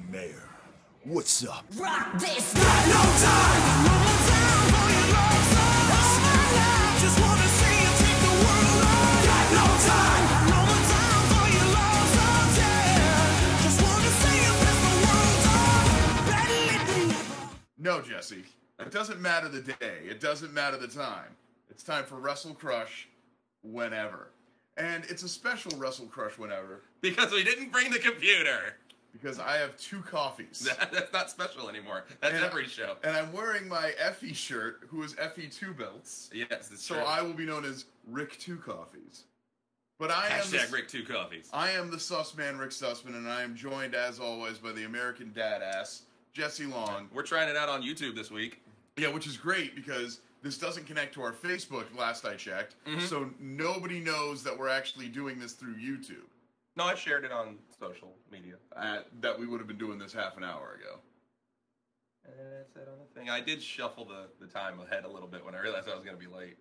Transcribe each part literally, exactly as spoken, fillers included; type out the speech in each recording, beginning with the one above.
Mayor, what's up? Rock this. Got no time. No more time for your love song. All my life, just wanna see you take the world on. Got no time. No more time for your love song. Yeah. Just wanna see you piss the world on. Better let me. No, Jesse. It doesn't matter the day. It doesn't matter the time. It's time for Wrestle Crush whenever. And it's a special Wrestle Crush whenever Because we didn't bring the computer. because I have two coffees. That, that's not special anymore. That's And- every show. And I'm wearing my Effie shirt, who is Effie Two Belts. Yes, it's So true. I will be known as Rick Two Coffees. But I am Hashtag the, Rick Two Coffees. I am the sus man, Rick Sussman, and I am joined as always by the American dad ass, Jesse Long. We're trying it out on YouTube this week. Yeah, which is great because this doesn't connect to our Facebook last I checked. Mhm. So nobody knows that we're actually doing this through YouTube. No, I shared it on social media. Uh, that we would have been doing this half an hour ago. And that's it on the thing. I did shuffle the, the time ahead a little bit when I realized I was going to be late.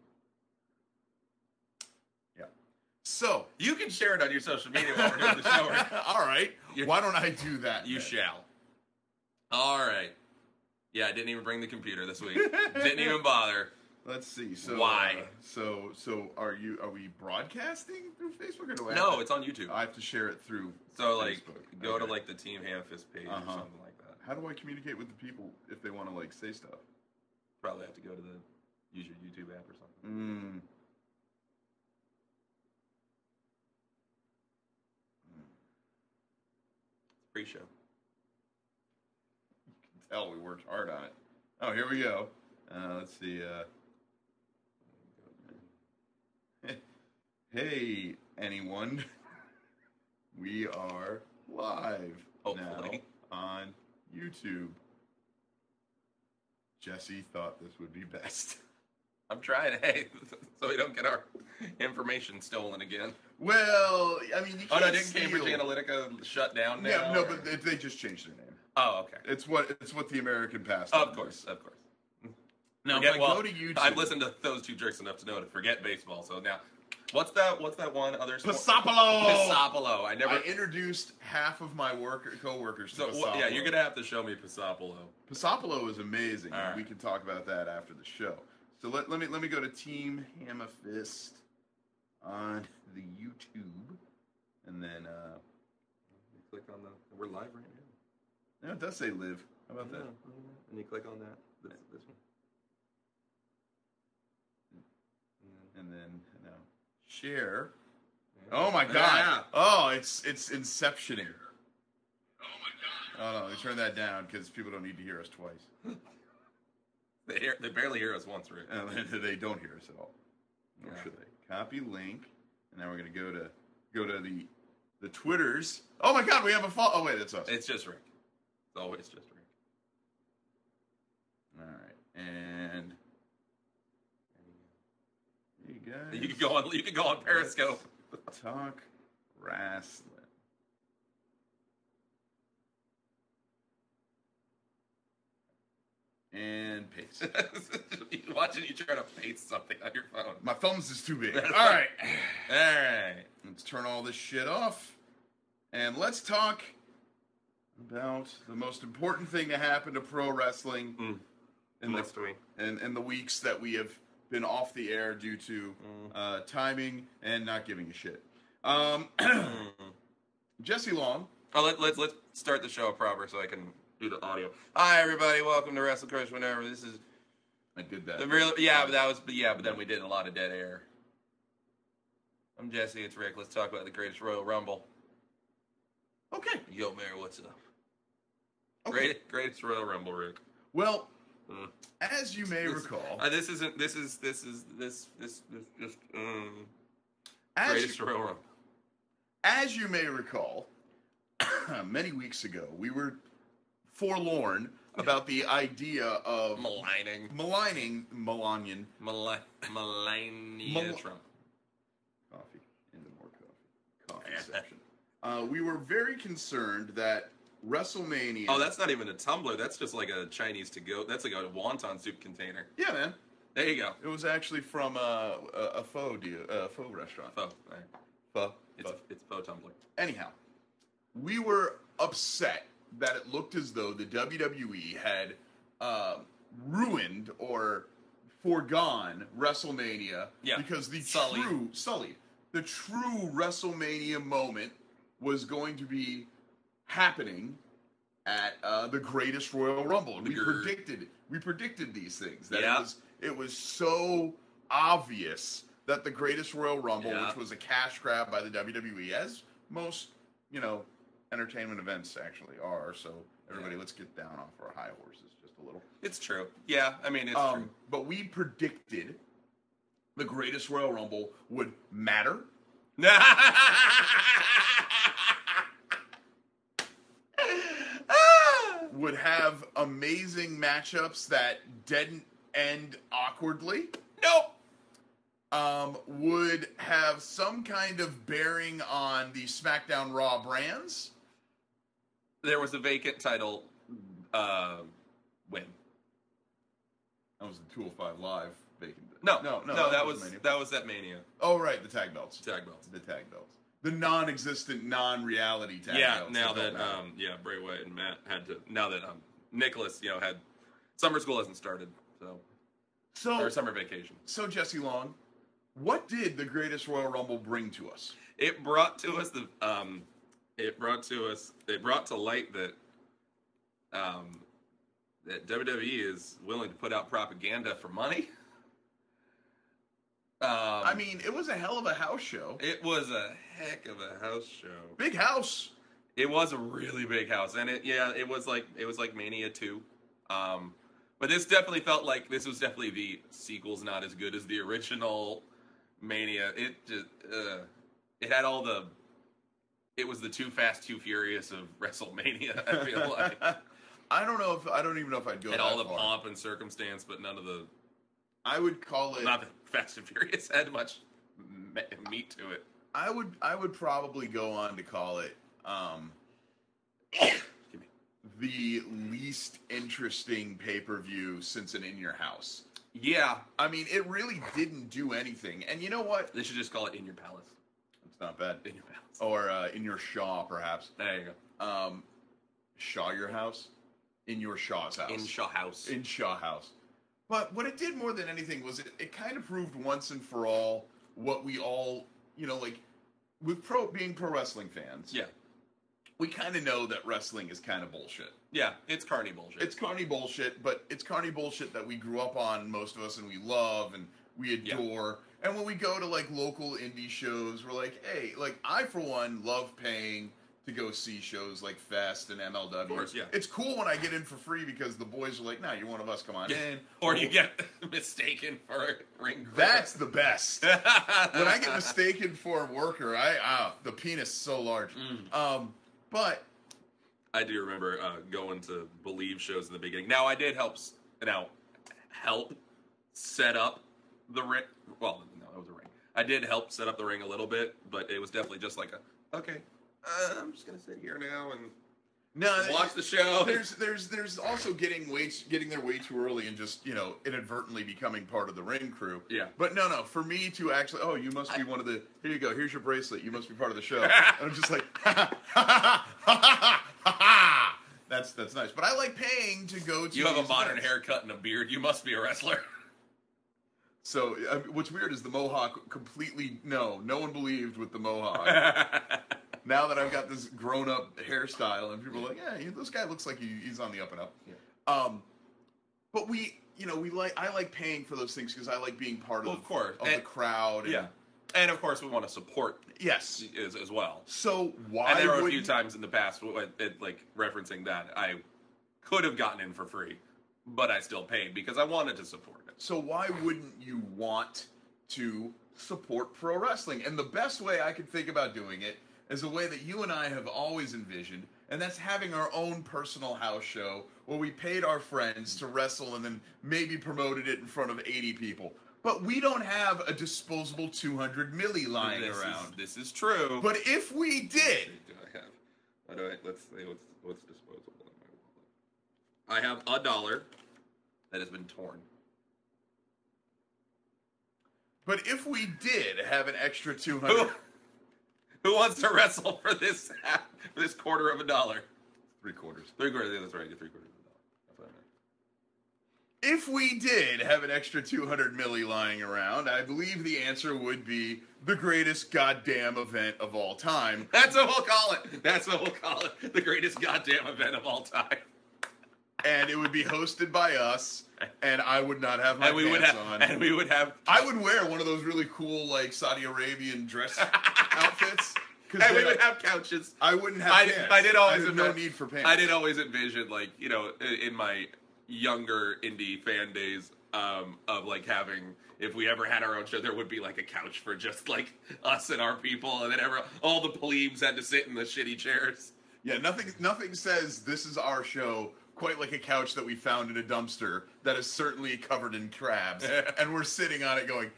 Yeah. So, You can share it on your social media while we're doing the show. Rick. all right. You're- Why don't I do that? You then? shall. All right. Yeah, I didn't even bring the computer this week. Didn't even bother. Let's see. So Why? Uh, so so are you are we broadcasting through Facebook or do I have No, to- it's on YouTube. I have to share it through So, like, Facebook. go to, Okay. like, the Team Hamfist page Uh-huh. or something like that. How do I communicate with the people if they want to like say stuff? Probably have to go to the, use your YouTube app or something. Mm. Pre-show. Hell, we worked hard on it. Oh, here we go. Uh, let's see. Uh, hey, anyone. We are live Hopefully. now on YouTube. Jesse thought this would be best. I'm trying, hey, so we don't get our information stolen again. Well, I mean, you Oh, can't no, didn't steal. Cambridge Analytica shut down now? Yeah, no, or- but they, they just changed their name. Oh, okay. It's what it's what the American past. Of course, of course. Now, Forget- if I well, go to YouTube, I've listened to those two jerks enough to know to forget baseball. So now, what's that? What's that one other sport? Pasapalo. Pasapalo. I never. I introduced half of my worker coworkers to so Pasapalo. wha- yeah, you're gonna have to show me Pasapalo. Pasapalo is amazing. All right. We can talk about that after the show. So let, let me let me go to Team Hammerfist on the YouTube, and then uh, Click on the. We're live right now. no, it does say live. How about that? And you click on that. This, this one. And then now share. Yeah. Oh my god! Yeah. Oh, it's it's Inceptioning. Oh my god! Oh no, we turn that down because people don't need to hear us twice. They hear. They barely hear us once, right? And they don't hear us at all. Nor Yeah. should they. Copy link, and now we're gonna go to go to the the Twitters. Oh my god, we have a follow. Oh wait, that's us. It's just Rick. It's always just Rick. All right, and hey guys, You can go on. You can go on Periscope. let's talk wrestling. And paste. Watching you try to paste something on your phone. My thumbs is too big. All right, All right. let's turn all this shit off, and let's talk about the most important thing to happen to pro wrestling Mm. in the Must we? in, in the weeks that we have been off the air due to uh, timing and not giving a shit. Um, Jesse Long. Oh, let, let's let's start the show proper so I can do the audio. Hi, everybody. Welcome to Wrestle Crush. Whenever this is I did that. the real, yeah, but that was, but yeah, but then we did a lot of dead air. I'm Jesse. It's Rick. Let's talk about the greatest Royal Rumble. Okay. Yo, Mayor, what's up? Okay. Great, greatest Royal Rumble, Rick. Well, Mm. as you may This- recall, Uh, this isn't. This is. This is. This. This. This. Just. Um, as greatest you, Royal Rumble. as you may recall, many weeks ago we were forlorn about the idea of Maligning. maligning Melanian Mal- Melania Mal- Trump. coffee into more coffee coffee section. Uh, we were very concerned that WrestleMania. Oh, that's not even a tumbler. That's just like a Chinese to go. That's like a wonton soup container. yeah, man. There you go. It was actually from uh, a, a faux deal, a faux restaurant. Faux. Right. Pho. It's Pho. it's faux tumbler. Anyhow, we were upset that it looked as though the W W E had uh, ruined or foregone WrestleMania Yeah. because the Sullied. true sullied the true WrestleMania moment was going to be happening at uh, the Greatest Royal Rumble. And The we grr. predicted we predicted these things that Yeah. it was it was so obvious that the Greatest Royal Rumble, Yeah. which was a cash grab by the W W E, as most you know entertainment events actually are. So everybody, Yeah. let's get down off our high horses just a little. It's true. Yeah, I mean, it's Um, but we predicted the Greatest Royal Rumble would matter. true. Would have amazing matchups that didn't end awkwardly. Nope. Um, would have some kind of bearing on the SmackDown Raw brands. There was a vacant title uh, win. That was the two oh five Live vacant. No, no, no. no. That was Mania. that was that Mania Oh, right, the tag belts. tag belts. The tag belts. The non-existent, non-reality tag Yeah, belts. now don't that matter. um, yeah, Bray Wyatt and Matt had to. Now that um, Nicholas, you know, had summer school hasn't started, so so or summer vacation. So, Jesse Long, what did the Greatest Royal Rumble bring to us? It brought to us the um, it brought to us it brought to light that um, that W W E is willing to put out propaganda for money. Um, I mean, it was a hell of a house show. it was a heck of a house show. Big house. It was a really big house, and it yeah, it was like it was like Mania two, um, but this definitely felt like this was definitely the sequel's not as good as the original Mania. It just uh, it had all the it was the Too Fast, Too Furious of WrestleMania. I feel like I don't know if I don't even know if I'd go had that all the far. pomp and circumstance, but none of the I would call it. not that Fast and Furious had much me- meat to it. I would. I would probably go on to call it um, Excuse me. the least interesting pay per view since an In Your House. Yeah, I mean, it really didn't do anything. And you know what? they should just call it In Your Palace. It's not bad. In Your Palace. Or uh, In Your Shaw, perhaps. There you go. Um, Shaw Your House? In Your Shaw's house. In Shaw House. In Shaw House. But what it did more than anything was it, it kind of proved once and for all what we all, you know, like, with pro being pro wrestling fans, Yeah. we kind of know that wrestling is kind of bullshit. Yeah, it's carny bullshit. It's carny bullshit, but it's carny bullshit that we grew up on, most of us, and we love and we adore. And when we go to like local indie shows, we're like, hey, like I for one love paying to go see shows like Fest and M L W. Of course, yeah. It's cool when I get in for free because the boys are like, nah, you're one of us, come on in. or you get mistaken for a ring. That's the best. When I get mistaken for a worker, I ah, the penis is so large. Mm. Um, but I do remember uh, going to Believe shows in the beginning. Now I did help s- now help set up the ring. Well, no, it was a ring. I did help set up the ring a little bit, but it was definitely just like a okay. Uh, I'm just gonna sit here now and no, watch the show. There's there's there's also getting way getting there way too early and just you know inadvertently becoming part of the ring crew. Yeah. But no, no. For me to actually, oh, you must be one of the. Here you go. Here's your bracelet. You must be part of the show. And I'm just like, ha ha ha ha ha ha ha. That's that's nice. But I like paying to go to. You have a these modern events. haircut and a beard. You must be a wrestler. So uh, what's weird is the mohawk completely no, no one believed with the mohawk. Now that I've got this grown-up hairstyle, and people are like, yeah, this guy looks like he, he's on the up and up. Yeah. Um, but we, you know, we like I like paying for those things because I like being part Well, of, of course. of And- the crowd. And, Yeah, and of course we want to support Yes. as, as well. So why? And there were a would few times in the past, w- w- it, like referencing that, I could have gotten in for free, but I still paid because I wanted to support it. So why wouldn't you want to support pro wrestling? And the best way I could think about doing it is a way that you and I have always envisioned, and that's having our own personal house show where we paid our friends to wrestle and then maybe promoted it in front of eighty people. But we don't have a disposable two hundred milli lying this around. Is, this is true. But if we did, do I have? What do I? Let's see. What's what's disposable in my wallet? I have a dollar that has been torn. but if we did have an extra two Who, hundred, who wants to wrestle for this half, for this quarter of a dollar? Three quarters. Three quarters. Yeah, that's right. Three quarters. That's what I meant. If we did have an extra two hundred milli lying around, I believe the answer would be the greatest goddamn event of all time. That's what we'll call it. That's what we'll call it. The greatest goddamn event of all time. And it would be hosted by us, and I would not have my And we would pants have. on. And we would have. I would wear one of those really cool, like, Saudi Arabian dress outfits. 'cause And we then would I, have couches. I wouldn't have I, pants. I did always I had no envi- need for pants. I did always envision, like, you know, in, in my younger indie fan days, um, of like having, if we ever had our own show, there would be like a couch for just like us and our people, and then ever all the plebes had to sit in the shitty chairs. Yeah, nothing nothing says this is our show quite like a couch that we found in a dumpster that is certainly covered in crabs, and we're sitting on it going,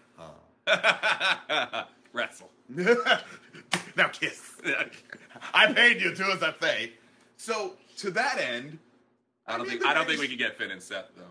Wrestle. now kiss. I paid you to as I say. So to that end, I don't mean, think the I don't think we greatest- could get Finn and Seth though.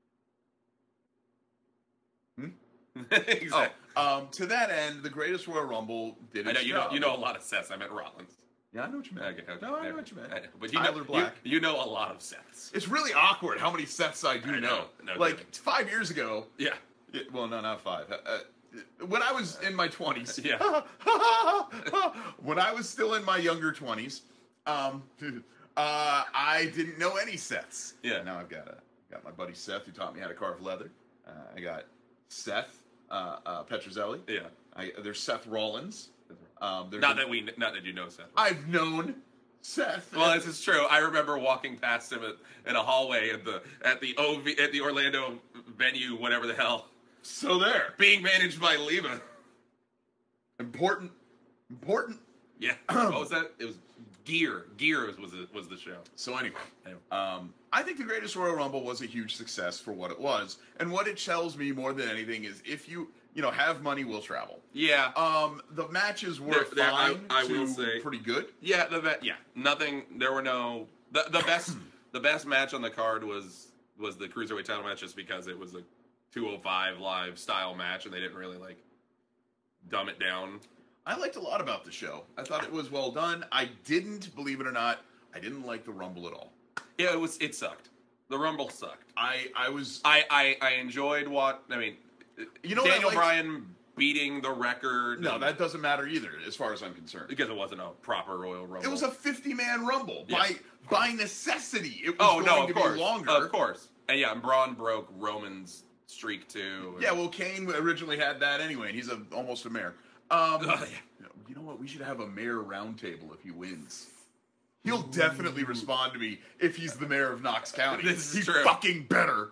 Hmm? Exactly. Oh, um, to that end, the Greatest Royal Rumble did its I know you know job. you know a lot of Seths. I meant Rollins. Yeah, I know what you meant. Okay, okay. No, I know Never- what you meant. I know. But you Tyler know, Black. You, you know a lot of Seths. It's really awkward how many Seths I do I know. know. No like kidding. five years ago. Yeah. Yeah, well, no, not five. Uh, uh, when I was in my twenties. Yeah. When I was still in my younger twenties, um, uh, I didn't know any Seths. Yeah. Now I've got a got my buddy Seth who taught me how to carve leather. Uh, I got Seth uh, uh, Petrozelli. Yeah. I, there's Seth Rollins. Um, there's Not a- that we not that you know Seth. I've known Seth. Well, this is true. I remember walking past him at, in a hallway at the at the O V at the Orlando venue, whatever the hell, so there. being managed by Leva. Important. Important. Yeah. What was that? It was Gear. Gear was was the, was the show. So anyway, Anyway. um, I think the Greatest Royal Rumble was a huge success for what it was, and what it tells me more than anything is if you you know have money, will travel. Yeah. Um, the matches were There- there- I- fine I to will say- pretty good. Yeah. The ve- yeah. Nothing. There were no the the best the best match on the card was was the cruiserweight title match, just because it was a two oh five live style match, and they didn't really like dumb it down. I liked a lot about the show. I thought it was well done. I didn't, believe it or not, I didn't like the Rumble at all. Yeah. It was. It sucked. The Rumble sucked. I I was I I, I enjoyed what I mean. you know what I Daniel liked? Bryan beating the record. No, and- that doesn't matter either, as far as I'm concerned. because it wasn't a proper Royal Rumble. It was a fifty-man Rumble Yeah. by by necessity. It was oh going no, to of course, be longer. of course, and yeah, and Braun broke Roman's streak too. and- Yeah, well, Kane originally had that anyway, and he's a, almost a mayor. Um, Oh, yeah. You know what? We should have a mayor roundtable if he wins. He'll definitely respond to me if he's the mayor of Knox County. This is He's true. fucking better.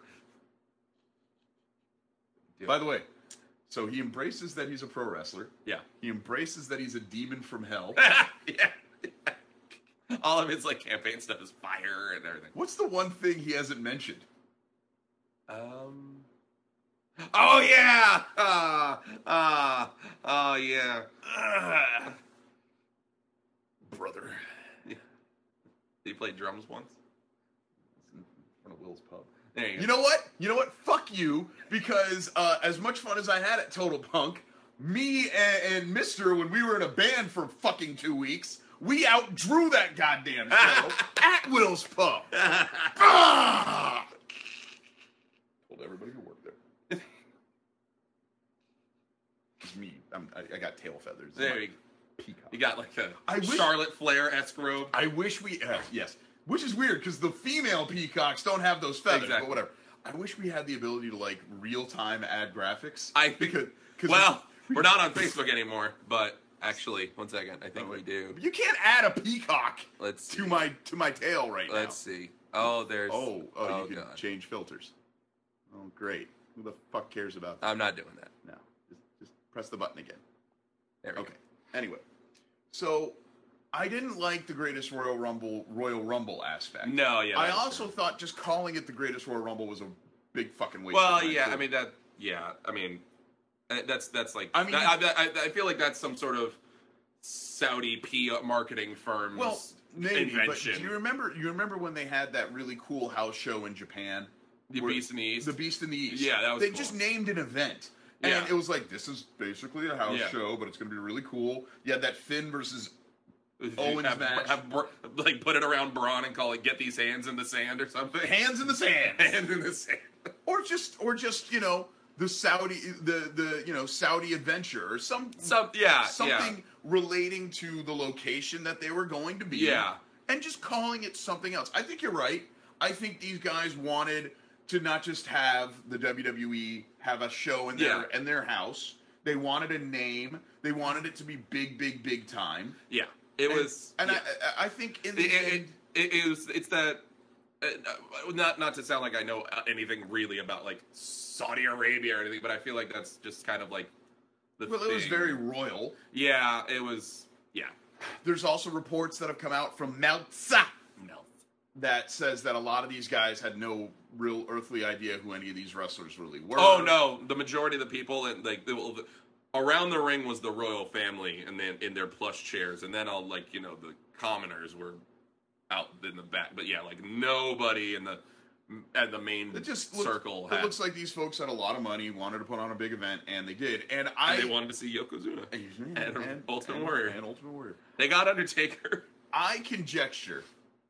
Yeah. By the way, so he embraces that he's a pro wrestler. yeah, He embraces that he's a demon from hell. yeah. All of his like campaign stuff is fire and everything. What's the one thing he hasn't mentioned? Um. Oh yeah. Ah. Ah. Oh yeah. Ah. Brother. Did he play drums once? In front of Will's pub. There you go. You know what? You know what? Fuck you, because uh, as much fun as I had at Total Punk, me and, and Mister, when we were in a band for fucking two weeks, we outdrew that goddamn show at Will's Pub. Ah! Told everybody who worked there. It's me. I'm, I, I got tail feathers. There you go. Peacock. You got like a I wish- Charlotte Flair-esque robe. I wish we, uh, yes, which is weird because the female peacocks don't have those feathers, Exactly. but whatever. I wish we had the ability to like real time add graphics. I think- because, because Well, we're not on Facebook anymore, but actually, one second, I think Oh, we wait. do. You can't add a peacock Let's see. to my to my tail right Let's now. see. Oh, there's. Oh, oh, you can God. change filters. Oh, great. Who the fuck cares about that? I'm not doing that. No, just, just press the button again. There we Okay. Anyway, so I didn't like the Greatest Royal Rumble Royal Rumble aspect. go. No, yeah. I that's also true. thought just calling it the Greatest Royal Rumble was a big fucking waste. Well, of time, yeah. too. I mean that. Yeah. I mean, uh, that's that's like. I mean, I, I, I, I feel like that's some sort of Saudi P R marketing firm's well, maybe. invention. But do you remember? You remember when they had that really cool house show in Japan? The Where- Beast in the East. The Beast in the East. Yeah, that was They cool. just named an event. And Yeah. it was like, this is basically a house Yeah. show, but it's going to be really cool. You had that Finn versus Owens have, match. have, like put it around Braun and call it "Get these hands in the sand" or something. Hands in the sand. Hands in the sand. or just or just, you know, the Saudi the the you know, Saudi adventure or some Some yeah something yeah. relating to the location that they were going to be. Yeah. And just calling it something else. I think you're right. I think these guys wanted to not just have the W W E have a show in their Yeah. in their house. They wanted a name. They wanted it to be big, big, big time. Yeah, it And- was. and yeah. I, I think in the it, it, end, it, it was. It's that. Uh, not not to sound like I know anything really about like Saudi Arabia or anything, but I feel like that's just kind of like the. well, it was thing. very royal. Yeah, it was. Yeah. There's also reports that have come out from Meltzer No. that says that a lot of these guys had no real earthly idea who any of these wrestlers really were. Oh no, the majority of the people and like the, the, around the ring was the royal family, and then in their plush chairs, and then all like you know the commoners were out in the back. But yeah, like nobody in the at the main It just looks, circle it had. looks like these folks had a lot of money, wanted to put on a big event, and they did. And I and they wanted to see Yokozuna and, and, Ultimate and- Warrior. and Ultimate Warrior. They got Undertaker. I conjecture,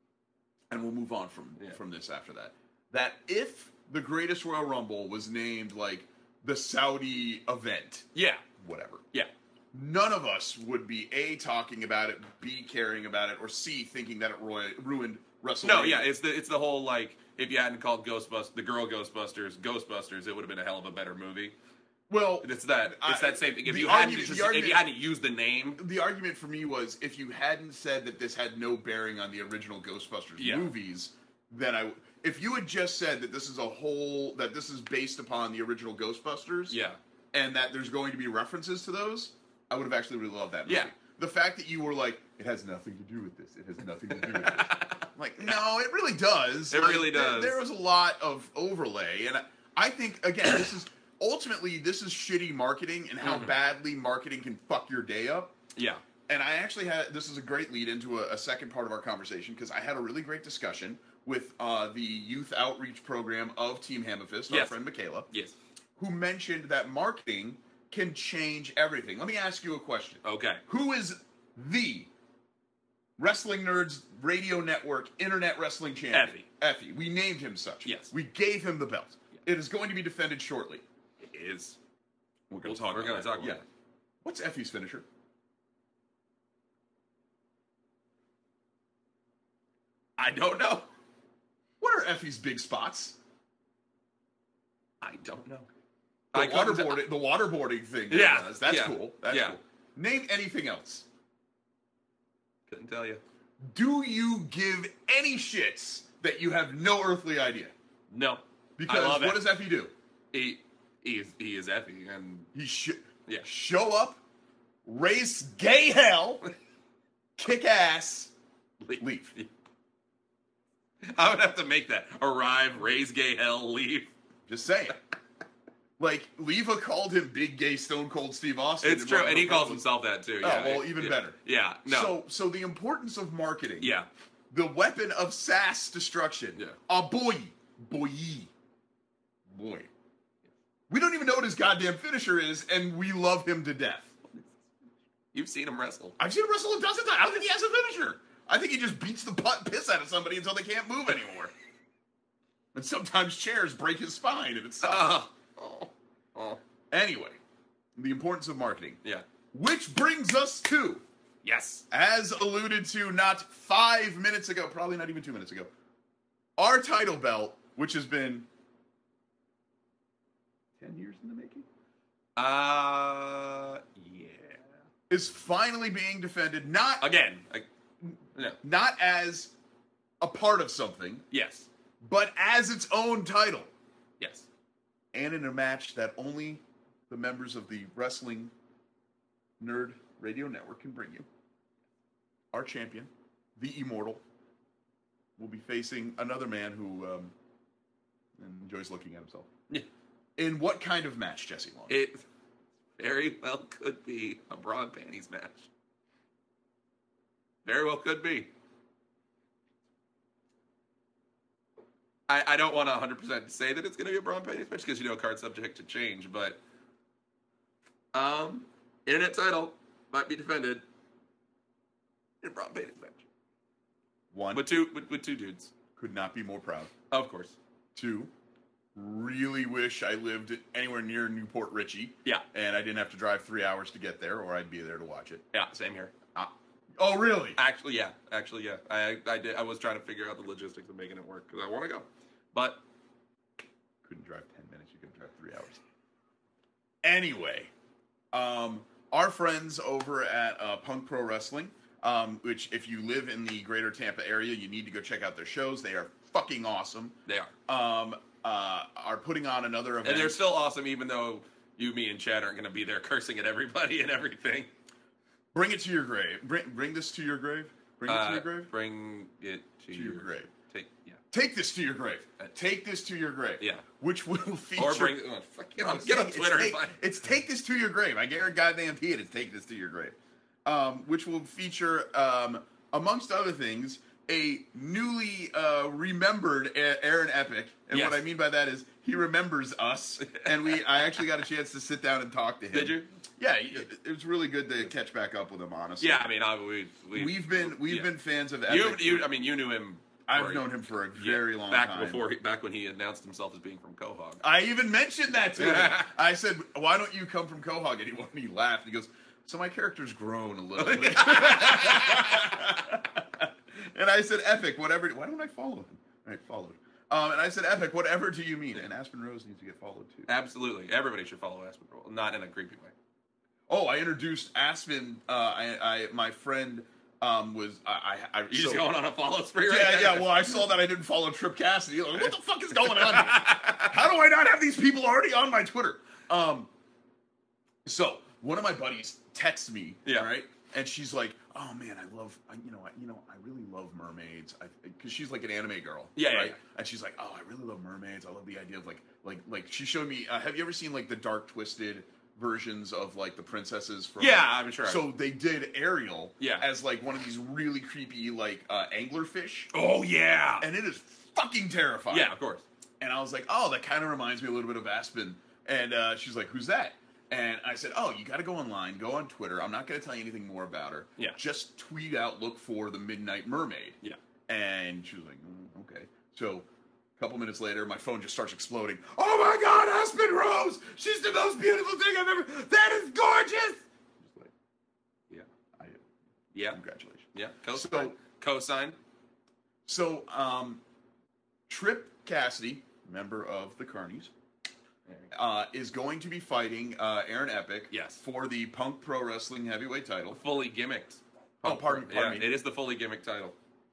and we'll move on from Yeah. from this after that, that if the Greatest Royal Rumble was named like the Saudi event, Yeah, whatever, yeah, none of us would be A, talking about it, B, caring about it, or C, thinking that it roi- ruined WrestleMania. no, yeah. It's the it's the whole like if you hadn't called Ghostbusters the girl Ghostbusters Ghostbusters, it would have been a hell of a better movie. well, It's that it's I- that same thing. If the you hadn't argument- just, the if argument- you hadn't used the name, the argument for me was if you hadn't said that this had no bearing on the original Ghostbusters Yeah. movies, then I, if you had just said that this is a whole, that this is based upon the original Ghostbusters, yeah, and that there's going to be references to those, I would have actually really loved that movie. Yeah. The fact that you were like, it has nothing to do with this. It has nothing to do with this. I'm like, no, it really does. It Like, really there- does. There, was a lot of overlay, and I, I think again, this is ultimately this is shitty marketing and how Mhm. badly marketing can fuck your day up. yeah, And I actually had this is a great lead into a, a second part of our conversation because I had a really great discussion with uh, the youth outreach program of Team Hammerfist, our Yes. friend Michaela, yes, who mentioned that marketing can change everything. Let me ask you a question. okay, Who is the Wrestling Nerds Radio Network Internet Wrestling Champion? Effie. Effie. We named him such. Yes. We gave him the belt. It is going to be defended shortly. it is. We're We'll- going to talk we're about gonna that. talk about yeah. that. What's Effie's finisher? I don't know. What are Effie's big spots? I don't know. The I couldn't- waterboarding, the waterboarding thing. that Yeah, he does. That's yeah, cool. That's yeah. cool. Name anything else. Couldn't tell you. Do you give any shits that you have no earthly idea? No, Because I love what Effie. does Effie do? he he is he is Effie, and He sh- Yeah. show up, raise gay hell, kick ass, leave. I would have to make that arrive, raise gay hell, leave. Just saying. Like, Leva called him Big Gay Stone Cold Steve Austin. It's in true, one of and her he calls promos. himself that too. Oh, Yeah, well, even yeah. better. Yeah, no, So, so the importance of marketing. yeah, The weapon of sass destruction. Yeah. A boy. Boy. Boy. We don't even know what his goddamn finisher is, and we love him to death. you've seen him wrestle. I've seen him wrestle a dozen times. I don't think he has a finisher. I think he just beats the putt piss out of somebody until they can't move anymore. And sometimes chairs break his spine, and it sucks. Oh, oh, oh, Anyway, the importance of marketing. yeah, Which brings us to, yes, as alluded to not five minutes ago, probably not even two minutes ago, our title belt, which has been ten years in the making, uh, yeah. is finally being defended, not, Again, I, no, not as a part of something, yes, but as its own title. yes, And in a match that only the members of the Wrestling Nerd Radio Network can bring you. Our champion, the Immortal, will be facing another man who um, enjoys looking at himself. yeah. In what kind of match, Jesse Long? It very well could be a bra and panties match. Very well could be. I, I don't want to one hundred percent say that it's going to be a bra and panties match because, you know, a card's subject to change, but um, internet title might be defended in Braun Payton's match. One, With two, with, with two dudes. could not be more proud. Of course. Two, really wish I lived anywhere near Newport Richie. Yeah. And I didn't have to drive three hours to get there, or I'd be there to watch it. Yeah, same here. Ah. Oh, really? Actually, yeah. Actually, yeah. I, I did. I was trying to figure out the logistics of making it work because I want to go, but Couldn't drive ten minutes. You could drive three hours. Anyway, um, our friends over at uh, Punk Pro Wrestling, um, which if you live in the greater Tampa area, you need to go check out their shows. They are fucking awesome. they are, Um, uh, are putting on another event. and they're still awesome, even though you, me, and Chad aren't going to be there cursing at everybody and everything. Bring it to your grave. Bring, bring this to your grave. Bring it to Uh, your grave. Bring it to, To your grave. Take yeah, Take this to your grave. Take this to your grave. Yeah. Which will feature. or bring. Oh, fuck, get No, on, it's get on take- Twitter. It's and take, find- it's take this to your grave. I guarantee it. It's take this to your grave. Um, which will feature, um, amongst other things, a newly uh, remembered A- Aaron Epic. And Yes. what I mean by that is he remembers us, and we. I actually got a chance to sit down and talk to him. Did you? Yeah, it, it was really good to catch back up with him. Honestly. Yeah, I mean, I, we, we We've been we've yeah. been fans of You, Epic. you, for- I mean, you knew him. I've for- known him for a yeah, very long back time. before, he, back when he announced himself as being from Quahog. I even mentioned that to him. I said, "Why don't you come from Quahog?" And he, and he laughed. He goes, "So my character's grown a little bit." And I said, "Epic, whatever. Why don't I follow him?" All right, followed. Um, and I said, "Epic, whatever do you mean?" And Aspen Rose needs to get followed too. Absolutely, everybody should follow Aspen Roll, not in a creepy way. Oh, I introduced Aspen. Uh, I, I, my friend um, was I. I, I You just going on a follow spree right Yeah, now? yeah. Well, I saw that I didn't follow Trip Cassidy. Like, what the fuck is going on here? How do I not have these people already on my Twitter? Um, so one of my buddies texts me, Yeah. right, and she's like, "Oh man, I love, I, you know, I, you know, I really love mermaids, because she's like an anime girl, Yeah, yeah, right? yeah. And she's like, "Oh, I really love mermaids. I love the idea of like, like, like." She showed me. Uh, have you ever seen like the Dark Twisted versions of like the princesses from? Yeah, I'm sure. So they did Ariel, Yeah. as like one of these really creepy like uh, anglerfish, Oh yeah, and it is fucking terrifying. yeah, of course. And I was like, "Oh, that kind of reminds me a little bit of Aspen." And uh, she's like, "Who's that?" And I said, "Oh, you got to go online, go on Twitter. I'm not going to tell you anything more about her. Yeah. Just tweet out, look for the Midnight Mermaid." Yeah. And she was like, mm, "Okay." So a couple minutes later, my phone just starts exploding. "Oh my God, Aspen Rose! She's the most beautiful thing I've ever. That is gorgeous." Just like, Yeah, I, yeah, congratulations. yeah. Cosign. So- Cosign. So, um, Trip Cassidy, member of the Carnies, uh, is going to be fighting uh, Aaron Epic Yes. for the Punk Pro Wrestling Heavyweight title. Fully gimmicked. Oh, pardon- pardon yeah, me. It is the fully gimmicked title.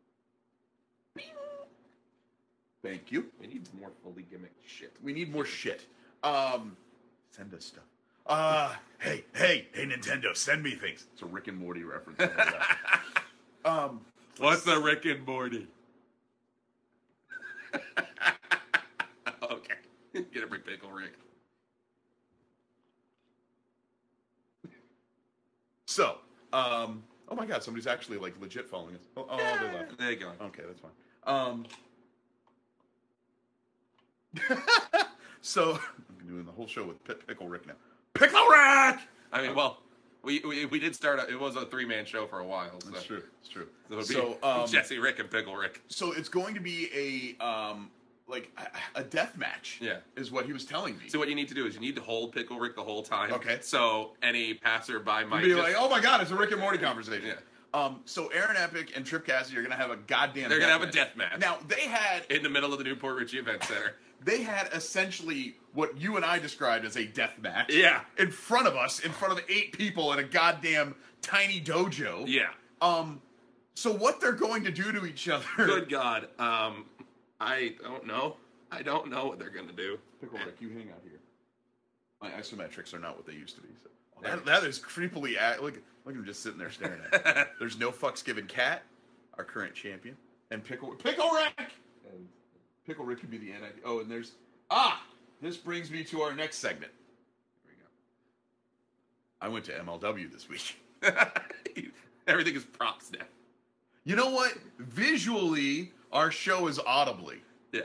Thank you. We need more fully gimmicked shit. We need more shit. Um, send us stuff. Uh, hey, hey, hey, Nintendo, send me things. It's a Rick and Morty reference. I know that. um, What's the Rick and Morty? Okay. Get a big pickle, Rick. so, um, oh my God, somebody's actually like legit following us. Oh, oh they left. There you go. Okay, that's fine. Um, so I'm doing the whole show with P- Pickle Rick now. Pickle Rick. I mean, well, we we, we did start. A, it was a three man show for a while. So. That's true. It's true. So, it'd be So, um, Jesse Rick and Pickle Rick. So it's going to be a um, like a, a death match. Yeah. is what he was telling me. So what you need to do is you need to hold Pickle Rick the whole time. Okay. So any passerby might be just, like, oh my God, it's a Rick and Morty conversation. Yeah. Um, so Aaron Epic and Trip Cassidy are gonna have a goddamn. They're gonna death have a death match. Now they had in the middle of the Newport Richie Event Center. they had essentially what you and I described as a death match. Yeah. In front of us, in front of eight people in a goddamn tiny dojo. Yeah. Um, so what they're going to do to each other? Good God. Um, I don't know. I don't know what they're gonna do. Pickle Rick, you hang out here. My isometrics are not what they used to be. So There that, that is creepily at look. Look at him just sitting there staring at it. There's no fucks given. Cat, our current champion, and Pickle Pickle Rick. And Pickle Rick could be the end. Oh, and there's ah. This brings me to our next segment. Here we go. I went to M L W this week. Everything is props now. You know what? Visually, our show is audibly. Yeah.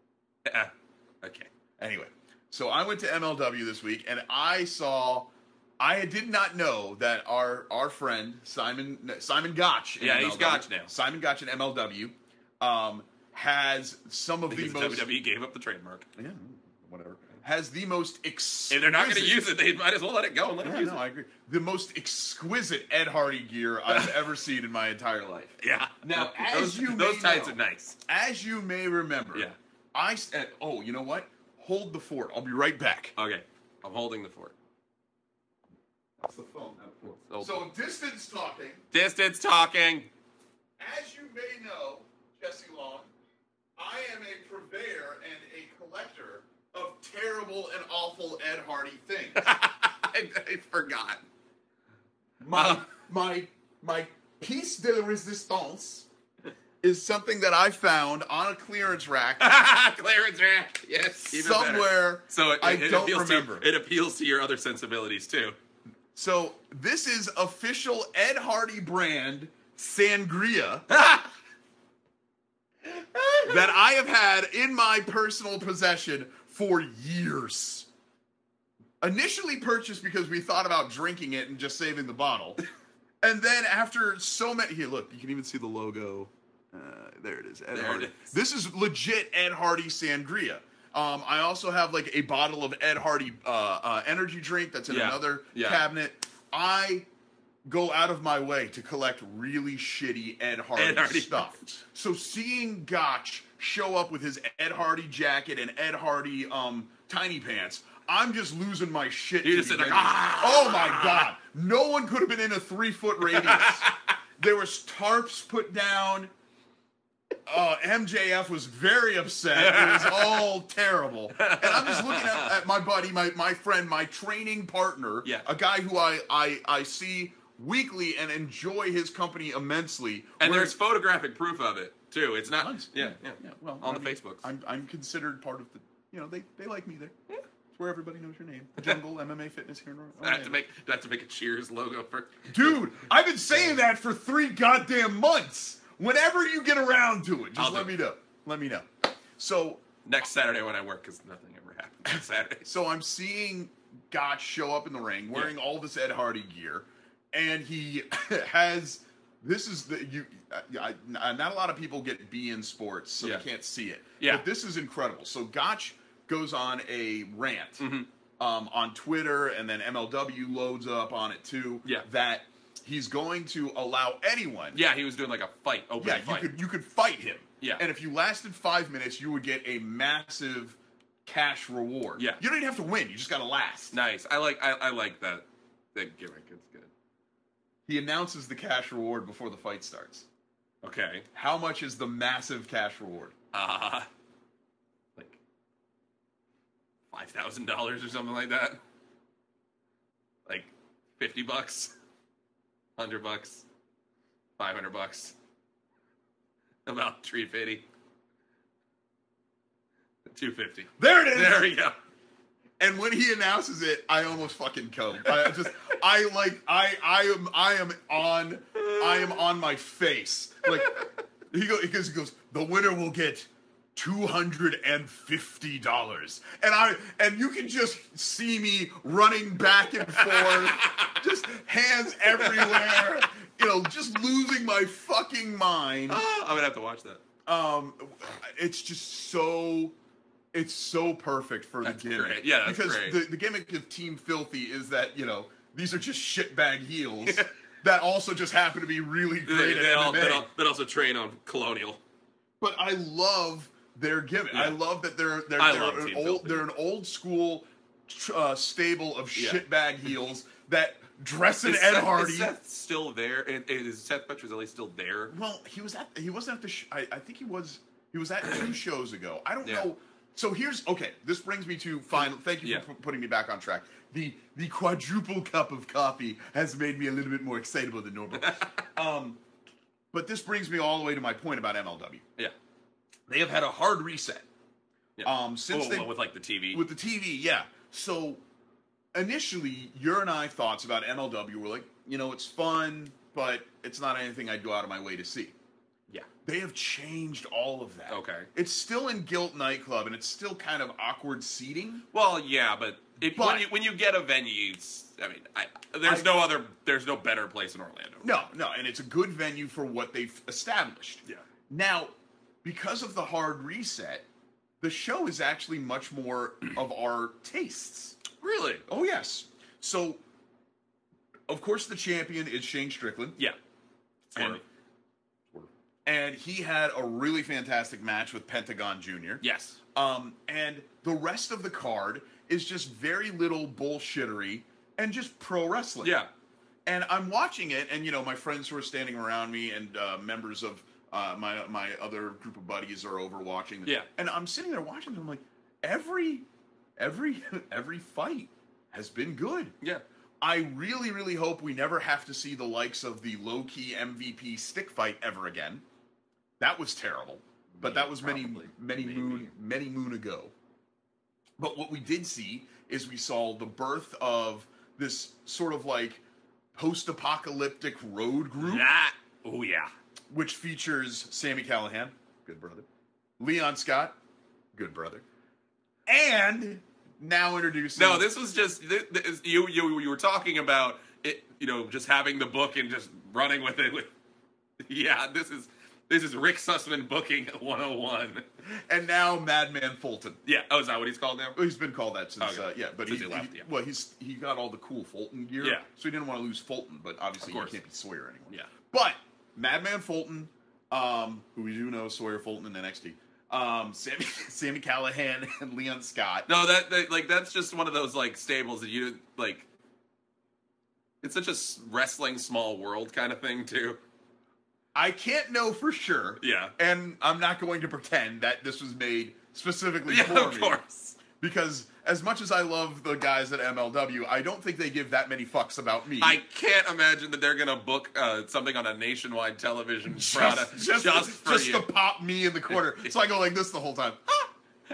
Yeah. Okay. Anyway, so I went to M L W this week, and I saw I did not know that our our friend Simon Simon Gotch. in Yeah, M L he's W, Gotch now. Simon Gotch in M L W um, has some of Because the most. W W E gave up the trademark. Yeah, whatever. Has the most exquisite. If they're not going to use it, they might as well let it go and let Yeah, them use no, it. I agree. The most exquisite Ed Hardy gear I've ever seen in my entire life. Yeah. Now, as those, you those may tights know- are nice. As you may remember, Yeah. I s- uh, oh, you know what? Hold the fort. I'll be right back. Okay, I'm holding the fort. That's the phone. Not the fort. Oh. So distance talking. Distance talking. As you may know, Jesse Long, I am a purveyor and a collector of terrible and awful Ed Hardy things. I, I forgot. My Uh. my my piece de la resistance is something that I found on a clearance rack Clearance rack. Yes. even better. somewhere. So it, I it don't appeals remember. To, it appeals to your other sensibilities too. So this is official Ed Hardy brand sangria that I have had in my personal possession for years. Initially purchased because we thought about drinking it and just saving the bottle. And then after so many... Here, look, you can even see the logo. Uh, there it is, Ed There Hardy. it is. This is legit Ed Hardy sangria. Um, I also have like a bottle of Ed Hardy uh, uh, energy drink that's in Yeah. another Yeah. cabinet. I go out of my way to collect really shitty Ed Hardy, Ed Hardy. stuff. So seeing Gotch show up with his Ed Hardy jacket and Ed Hardy um, tiny pants, I'm just losing my shit. You to just be sit there, genuine. "Ah!" Oh my god! No one could have been in a three foot radius. There was tarps put down. Uh, M J F was very upset. It was all terrible. And I'm just looking at, at my buddy, my, my friend, my training partner, Yeah. a guy who I, I, I see weekly and enjoy his company immensely. And Where- there's photographic proof of it too. It's not. Tons. Yeah, yeah. yeah. Well, on I the mean, Facebooks. I'm, I'm considered part of the, you know, they, they like me there. Yeah. It's where everybody knows your name. Jungle M M A Fitness here in North. I have to make. Do I have to make a Cheers logo for? Dude, I've been saying that for three goddamn months. Whenever you get around to it, just I'll let do me it. know. Let me know. So, Next Saturday when I work, because nothing ever happens on Saturdays. so I'm seeing Gotch show up in the ring wearing Yeah. all this Ed Hardy gear, and he has. This is the you. I, I, not a lot of people get B in sports, so Yeah. they can't see it. Yeah. But this is incredible. So Gotch goes on a rant Mhm. um, on Twitter, and then M L W loads up on it too. Yeah. That he's going to allow anyone. Yeah, he was doing like a fight, open Yeah, you fight. could you could fight him. Yeah. And if you lasted five minutes, you would get a massive cash reward. Yeah. You don't even have to win. You just got to last. Nice. I like. I, I like that. That gimmick. It's good. He announces the cash reward before the fight starts. Okay. How much is the massive cash reward? Uh like five thousand dollars or something like that. Like fifty bucks, hundred bucks, five hundred bucks. About three fifty. Two fifty. There it is. There we go. And when he announces it, I almost fucking come. I just, I like, I, I am, I am on, I am on my face. Like he goes, because he goes, the winner will get two hundred and fifty dollars, and I, and you can just see me running back and forth, just hands everywhere, you know, just losing my fucking mind. Oh, I'm gonna have to watch that. Um, it's just so. It's so perfect for That's the gimmick. great. Yeah, that's because great. The, the gimmick of Team Filthy is that, you know, these are just shitbag heels that also just happen to be really They, great they, at all, M M A. they, all, they also train on Colonial. But I love their gimmick. Yeah. I love that they're they're, I they're love an Team old Filthy. they're an old school uh, stable of Yeah. shitbag heels that dress in Is Ed Seth, Hardy. Is Seth still there? Is, is Seth Petrozelli still there? Well, he was at he wasn't at the sh- I, I think he was he was at two shows ago. I don't Yeah. know. So here's okay. This brings me to final. Thank you Yeah. for pu- putting me back on track. The the quadruple cup of coffee has made me a little bit more excitable than normal. um, but this brings me all the way to my point about M L W. Yeah. They have had a hard reset. Yeah. Um, since Oh, they with like the T V. with the T V, yeah. So initially, your and I thoughts about M L W were like, you know, it's fun, but it's not anything I'd go out of my way to see. yeah. They have changed all of that. Okay. It's still in Guilt nightclub, and it's still kind of awkward seating. Well, yeah, but if, But- when you when you get a venue, it's, I mean, I, there's I- no other, there's no better place in Orlando. No, no, and it's a good venue for what they've established. Yeah. Now, because of the hard reset, the show is actually much more of our tastes. Really? Oh yes. So, of course, the champion is Shane Strickland. Yeah. And, and he had a really fantastic match with Pentagon Junior Yes. Um, and the rest of the card is just very little bullshittery and just pro wrestling. Yeah. And I'm watching it, and you know, my friends who are standing around me and uh, members of uh, my my other group of buddies are over watching. Yeah. And I'm sitting there watching, and I'm like, every every every fight has been good. Yeah. I really, really hope we never have to see the likes of the low-key M V P stick fight ever again. That was terrible. But that was many, Probably. many Maybe. moon, many moon ago. But what we did see is we saw the birth of this sort of like post-apocalyptic road group, That. Oh yeah. which features Sammy Callahan, good brother, Leon Scott, good brother, and now introducing No, this was just this, this, you. You you were talking about it. You know, just having the book and just running with it. With, yeah, this is this is Rick Sussman booking one oh one. and now Madman Fulton. Yeah. Oh, is that what he's called now? Well, he's been called that since, Okay. uh, yeah, but Since he, he left, he- yeah. well, he's he got all the cool Fulton gear, Yeah. so he didn't want to lose Fulton, but obviously Of he course. can't be Sawyer anymore. Yeah. But Madman Fulton, um, who we do know Sawyer Fulton in N X T, um, Sammy, Sammy Callahan and Leon Scott. No, that, that like that's just one of those like stables that you like. It's such a s- wrestling small world kind of thing too. I can't know for sure, Yeah. and I'm not going to pretend that this was made specifically Yeah, for of me. course. Because as much as I love the guys at M L W, I don't think they give that many fucks about me. I can't imagine that they're gonna book uh, something on a nationwide television product just, just, for just you. to pop me in the corner. So I go like this the whole time. Ah!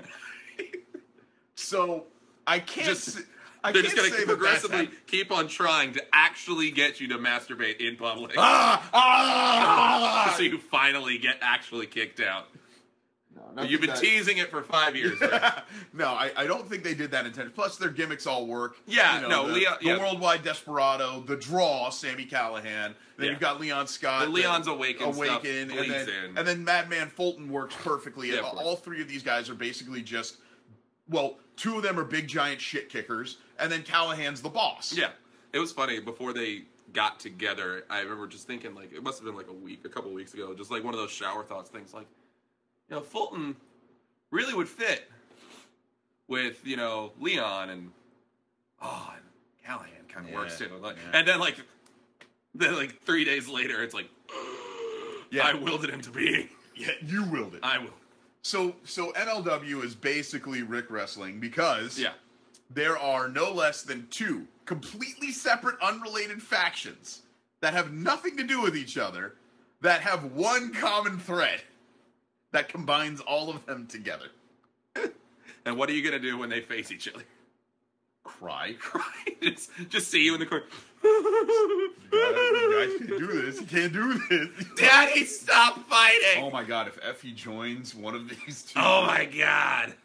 So I can't. Just- s- I They're can't just say gonna that that's progressively happened. keep on trying to actually get you to masturbate in public, Ah! Ah! so you finally get actually kicked out. No, You've been that- teasing it for five years. Rick. no, I, I don't think they did that intentionally. Plus, their gimmicks all work. Yeah, You know, no, the, Leon- the yeah. Worldwide Desperado, the Draw, Sammy Callahan. Then Yeah. you've got Leon Scott. The Leon's Awaken stuff Awaken, and bleeds then in. and then Madman Fulton works perfectly. Yeah, And of course. all three of these guys are basically just, well, two of them are big giant shit kickers, and then Callahan's the boss. Yeah, it was funny before they got together. I remember just thinking like it must have been like a week, a couple weeks ago, just like one of those shower thoughts things. Like, you know, Fulton really would fit with you know Leon and oh, and Callahan kind of Yeah, works too. Like, yeah. and then like then like three days later, it's like Yeah. I willed it into being. Yeah, you willed it. I will. So so M L W is basically Rick Wrestling because Yeah. there are no less than two completely separate, unrelated factions that have nothing to do with each other that have one common thread that combines all of them together. And what are you gonna do when they face each other? Cry. just, just see you in the corner. You guys can't do this. You can't do this. Daddy, stop fighting! Oh my god, if Effie joins one of these two. Oh my god.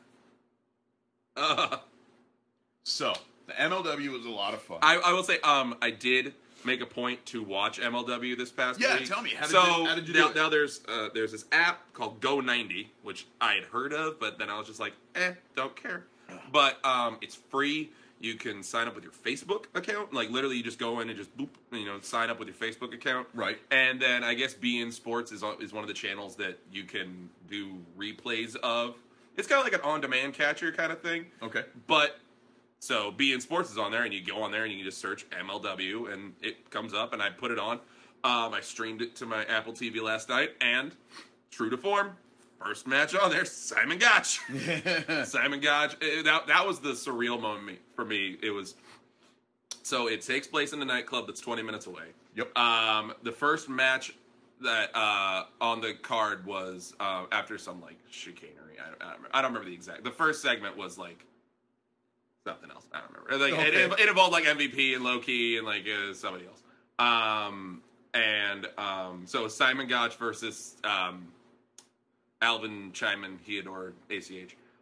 Uh, So, the M L W was a lot of fun. I, I will say, um, I did make a point to watch M L W this past Yeah, week. tell me, how did so you- how did you do now, it? now there's uh, there's this app called Go ninety, which I had heard of, but then I was just like, eh, don't care. But um, it's free. You can sign up with your Facebook account. Like literally, you just go in and just boop, you know, sign up with your Facebook account. Right. And then I guess Be In Sports is is one of the channels that you can do replays of. It's kind of like an on-demand catcher kind of thing. Okay. But so Be In Sports is on there, and you go on there and you can just search M L W, and it comes up, and I put it on. Um, I streamed it to my Apple T V last night, and true to form, first match on there, Simon Gotch. Simon Gotch. eh, That that was the surreal moment for me. It was so it takes place in a nightclub that's twenty minutes away. Yep. Um, the first match that uh, on the card was uh, after some like chicanery. I don't, I, don't remember, I don't remember the exact. The first segment was like something else. I don't remember. Like it, Okay. it, it involved like M V P and Low Key and like uh, somebody else. Um, and um, so Simon Gotch versus um, Alvin Chaiman Theodore A C H.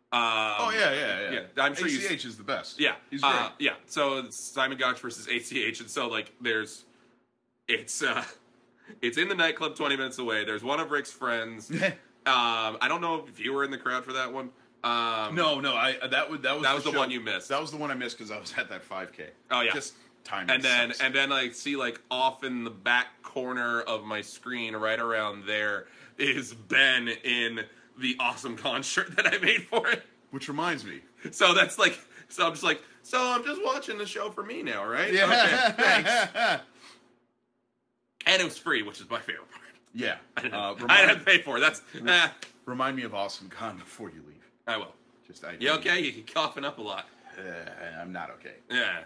Um, Oh yeah, yeah, yeah. yeah. I'm sure A you- C H is the best. Yeah, he's great. Uh, yeah, so it's Simon Gotch versus A C H, and so like there's, it's uh, it's in the nightclub twenty minutes away. There's one of Rick's friends. um, I don't know if you were in the crowd for that one. Um, no, no, I that was that was That was the show- one you missed. That was the one I missed because I was at that five K. Oh, yeah. just timing. and then sucks. and then I see like off in the back corner of my screen, right around there, is Ben in the Awesome Con shirt that I made for it. which reminds me. So that's like, so I'm just like, so I'm just watching the show for me now, right? Yeah, Okay, thanks. And it was free, which is my favorite part. yeah. I didn't, Uh, I didn't have remind, to pay for it. That's, eh, remind me of Awesome Con before you leave. I will. Just I. You okay? You're coughing up a lot. Uh, I'm not okay. Yeah.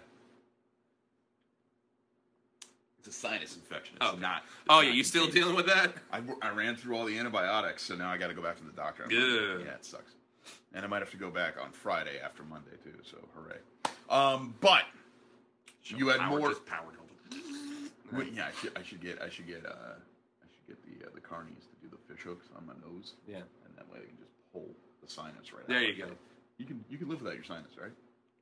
It's a sinus infection. It's Oh, not. it's Oh, not yeah, you still contagious. dealing with that? I, I ran through all the antibiotics, so now I got to go back to the doctor. on Yeah. Monday. Yeah, it sucks. And I might have to go back on Friday after Monday too. So hooray! Um, but you had Power- more. just powered over. Well, yeah, I should, I should get. I should get. Uh, I should get the uh, the carnies to do the fish hooks on my nose. Yeah. And that way they can just pull the sinus right out. There you go. You can you can live without your sinus, right?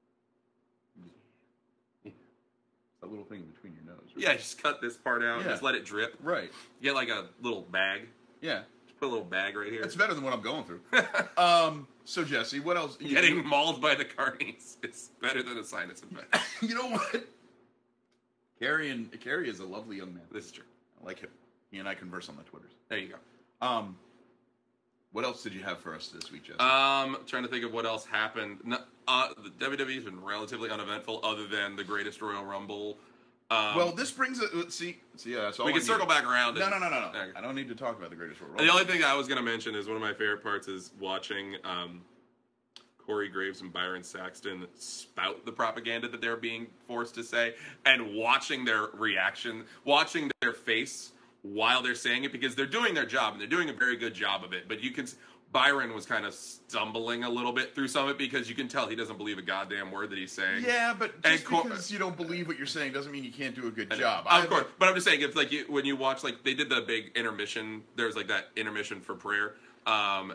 Yeah. That little thing between your nose. Right? Yeah, just cut this part out. Yeah. Just let it drip. Right. Get like a little bag. Yeah. Just put a little bag right here. That's better than what I'm going through. um. So Jesse, what else? You- Getting mauled by the carnies. It's better than a sinus infection. You know what? Carrie and Carrie is a lovely young man. This is true. I like him. He and I converse on the Twitters. There you go. Um, what else did you have for us this week, Jesse? Um, trying to think of what else happened. No, uh, the W W E's been relatively uneventful, other than the Greatest Royal Rumble. Um, well, this brings it. See, see, yeah, that's all we I can circle needed. back around. No, and- no, no, no, no. Okay. I don't need to talk about the Greatest World. The only thing I was going to mention is one of my favorite parts is watching um, Corey Graves and Byron Saxton spout the propaganda that they're being forced to say, and watching their reaction, watching their face while they're saying it, because they're doing their job and they're doing a very good job of it. But you can, Byron was kind of stumbling a little bit through some of it because you can tell he doesn't believe a goddamn word that he's saying. Yeah, but And just Cor- because you don't believe what you're saying doesn't mean you can't do a good I know. job. Of I- course, but I'm just saying, if like you, when you watch, like they did the big intermission, there's like that intermission for prayer. Um,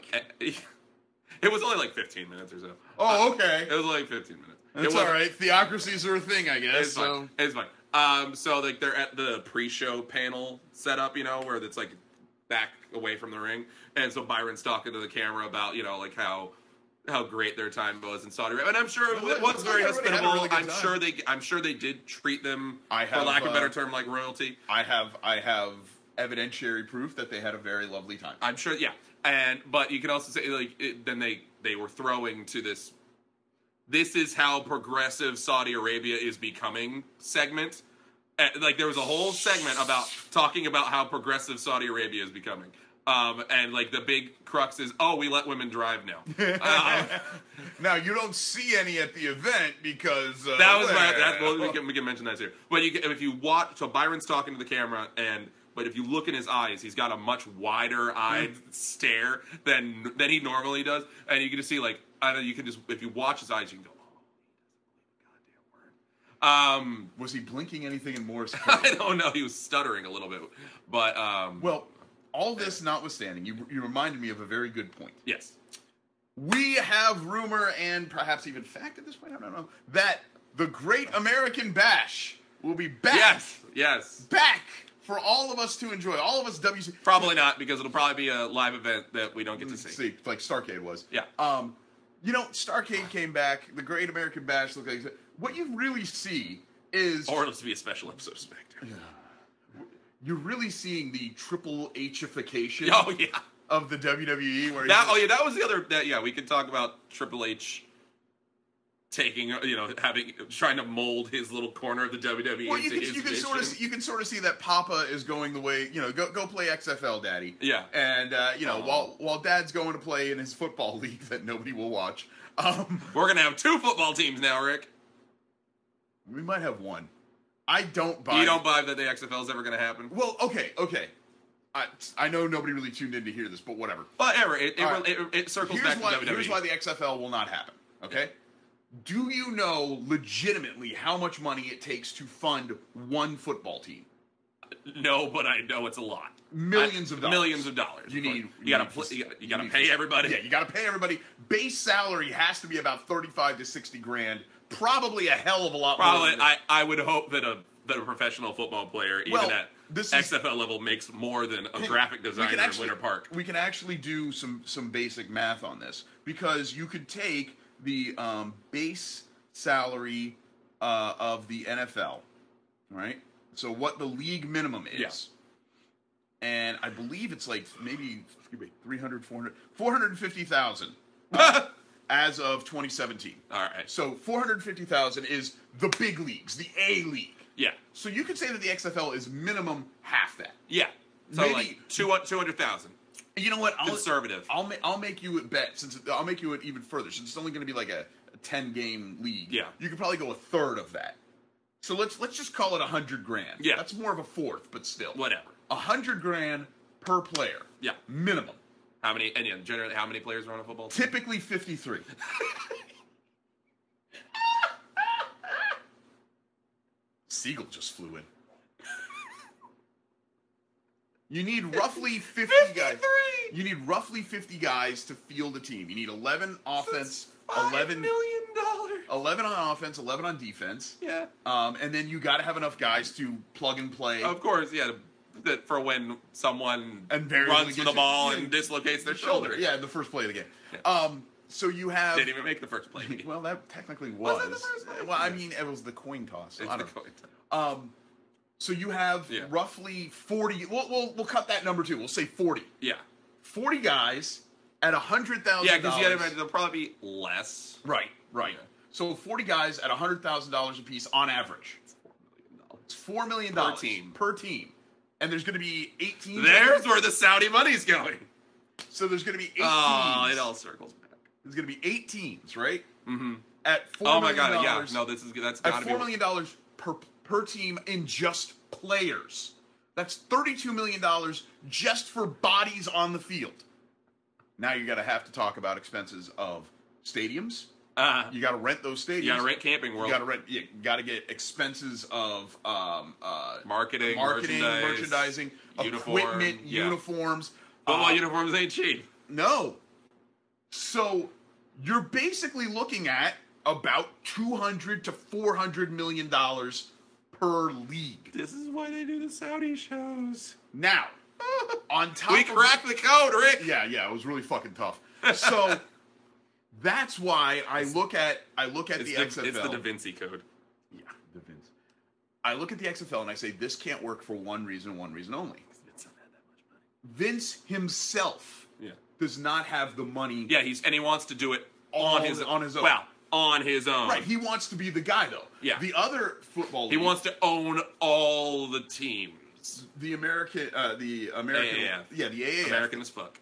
it was only like fifteen minutes or so. Oh, Uh, okay. it was like fifteen minutes. That's it was, all right. Theocracies are a thing, I guess. It's fine. So. It's fine. Um, so like they're at the pre-show panel setup, you know, where it's like back away from the ring, and so Byron's talking to the camera about, you know, like how how great their time was in Saudi Arabia, and I'm sure Well, it was look, very everybody had a hospitable. really good I'm time. sure they, I'm sure they did treat them, I for have, lack of a better uh, term, like royalty. I have I have evidentiary proof that they had a very lovely time. I'm sure, yeah. And but you can also say like it, then they they were throwing to this. This is how progressive Saudi Arabia is becoming segment. Uh, like there was a whole segment about talking about how progressive Saudi Arabia is becoming. Um, and like the big crux is, oh, we let women drive now. Uh, Now you don't see any at the event because uh, that was my. That, well, well, we can we can mention that here. But you can, if you watch, so Byron's talking to the camera, and but if you look in his eyes, he's got a much wider eyed stare than than he normally does, and you can just see like I don't know. You can just if you watch his eyes, you can go, oh, he doesn't believe a goddamn word. Um, was he blinking anything in Morse I code? don't know. He was stuttering a little bit, but um, Well, all this notwithstanding, you you reminded me of a very good point. yes, We have rumor and perhaps even fact at this point, I don't know, that the Great American Bash will be back. yes, yes. Back for all of us to enjoy. All of us W C. Probably not, because it'll probably be a live event that we don't get to see. See, like Starcade was. Yeah. Um, you know, Starcade came back. The Great American Bash looked like what you really see is Or it'll be a special episode of Spectre. you're really seeing the triple H-ification Oh yeah. of the W W E. Where That, he's- oh yeah, that was the other. That, yeah, we could talk about Triple H taking, you know, having trying to mold his little corner of the W W E Well, you into can, his you can vision. sort of you can sort of see that Papa is going the way, you know, go go play X F L, Daddy. Yeah. And uh, you know, Oh. while while Dad's going to play in his football league that nobody will watch, um, We're gonna have two football teams now, Rick. we might have one. I don't buy. You don't buy that the X F L is ever gonna happen. Well, okay, okay. I I know nobody really tuned in to hear this, but whatever. But ever, it it, All right. it, it circles Here's back why, to W W E. here's why the X F L will not happen. Okay. Do you know legitimately how much money it takes to fund one football team? No, but I know it's a lot. Millions I, of dollars. Millions of dollars. You need. You gotta. need Pl- to- you gotta, you gotta need pay to- everybody. Yeah, you got to pay everybody. Base salary has to be about thirty-five to sixty grand. Probably a hell of a lot more. Probably. Than I, I would hope that a that a professional football player, even Well, at this is- X F L level, makes more than a graphic We designer can in actually- Winter Park. We can actually do some some basic math on this because you could take the um, base salary uh, of the N F L, right? So what the league minimum is. Yeah. And I believe it's like maybe three hundred, four hundred, four hundred fifty thousand uh, as of twenty seventeen. All right. So four hundred fifty thousand is the big leagues, the A league. Yeah. So you could say that the X F L is minimum half that. Yeah. So Maybe- like two hundred thousand. You know what? I'll, Conservative. I'll ma- I'll make you a bet since it, I'll make you it even further since it's only going to be like a, a ten game league. Yeah. You could probably go a third of that. So let's let's just call it a hundred grand. Yeah. That's more of a fourth, but still. Whatever. A hundred grand per player. Yeah. Minimum. How many? And yeah, generally, how many players are on a football team? Typically fifty-three. Siegel just flew in. You need roughly fifty guys. fifty-three! You need roughly fifty guys to field a team. You need eleven offense, Five eleven, million dollars. eleven on offense, eleven on defense. Yeah. Um, and then you got to have enough guys to plug and play. Of course, yeah. That for when someone And very runs really for gets the you- ball yeah, and dislocates their shoulder. Yeah, the first play of the game. Yeah. Um, so you have. Didn't even make the first play. Well, that technically was. Was it the first play? Well, I Yeah. mean, it was the coin toss. So It's I the don't know. coin. Um, so you have Yeah. roughly forty. We'll, we'll we'll cut that number too. We'll say forty. Yeah. Forty guys at a hundred thousand. Yeah, because you gotta imagine there'll probably be less. Right, right. Yeah. So forty guys at a hundred thousand dollars a piece on average. It's four million dollars Per team. Per team, and there's going to be eight teams. There's where the Saudi money's going. So there's going to be eight Oh, teams. it all circles back. There's going to be eight teams, right? Mm-hmm. At four Oh my million god, yeah. dollars- No, this is that's At gotta four be million dollars per per team in just players. That's thirty-two million dollars just for bodies on the field. Now you got to have to talk about expenses of stadiums. uh, You got to rent those stadiums. you gotta rent Camping World. You got to rent. You got to get expenses of um, uh, Marketing, marketing, merchandise, merchandising, uniform, equipment, yeah. uniforms. Football Uh, uniforms ain't cheap. No. So you're basically looking at about two hundred to four hundred million dollars per league. This is why they do the Saudi shows. Now, on top We of cracked the code, Rick. yeah, yeah, it was really fucking tough. So that's why I look at I look at It's the, the, X F L. it's the Da Vinci Code. Yeah, the Vince. I look at the X F L and I say this can't work for one reason, and one reason only. It's not that much money. Vince himself Yeah. does not have the money. Yeah, he's and he wants to do it All on his on his own. Well, on his own. Right, he wants to be the guy though. Yeah. The other football He league, wants to own all the teams. the American uh, the American A A F. yeah, the A A F American as fuck.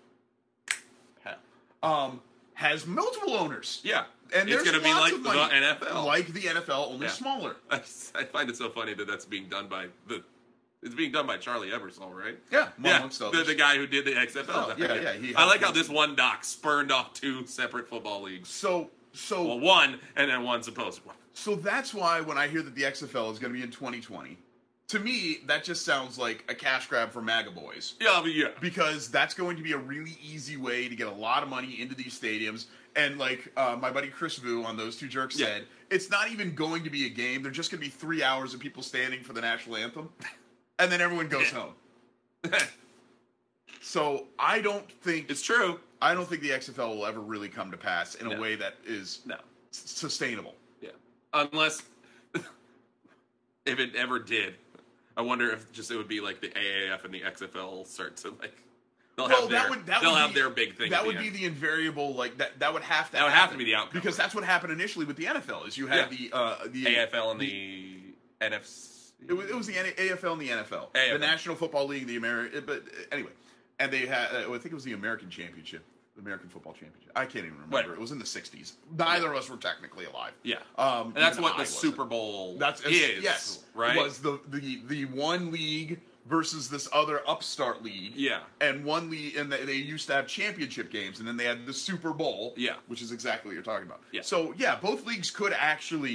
um has multiple owners. Yeah. And it's there's gonna be lots like of the money. N F L. Like the N F L, only Yeah. smaller. I, I find it so funny that that's being done by the. It's being done by Charlie Ebersol, right? Yeah, Yeah, amongst the, others. the guy who did the X F L. Oh, yeah, yeah, he I like helped how this one doc spurned off two separate football leagues. So so Well, one and then one supposed one. So that's why when I hear that the X F L is going to be in twenty twenty, to me that just sounds like a cash grab for MAGA boys. Yeah, I mean, yeah. Because that's going to be a really easy way to get a lot of money into these stadiums. And like uh, my buddy Chris Vu on Those Two Jerks Yeah. said, it's not even going to be a game. They're just going to be three hours of people standing for the national anthem, and then everyone goes Yeah. home. So I don't think It's true. I don't think the X F L will ever really come to pass in a No. way that is No. s- sustainable. Yeah. Unless, if it ever did, I wonder if just it would be like the A A F and the X F L start to like. They'll Well, have their, that would that they'll would have be, their big thing. That at would the be end. the invariable like that. That would have to. That would have happen. to be the outcome. because that's what happened initially with the N F L. Is you had Yeah. the uh, the A F L and the N F C. It was, it was the N- A F L and the N F L, A F L. the National Football League, the American. But uh, anyway, and they had. Uh, I think it was the American Championship, the American Football Championship. I can't even remember. Whatever. It was in the sixties. Neither of us were technically alive. Yeah. Um, And that's even what I the wasn't. Super Bowl That's is. yes, Right. Was the the the one league versus this other upstart league. Yeah. And one league, and they, they used to have championship games, and then they had the Super Bowl. Yeah. Which is exactly what you're talking about. Yeah. So yeah, both leagues could actually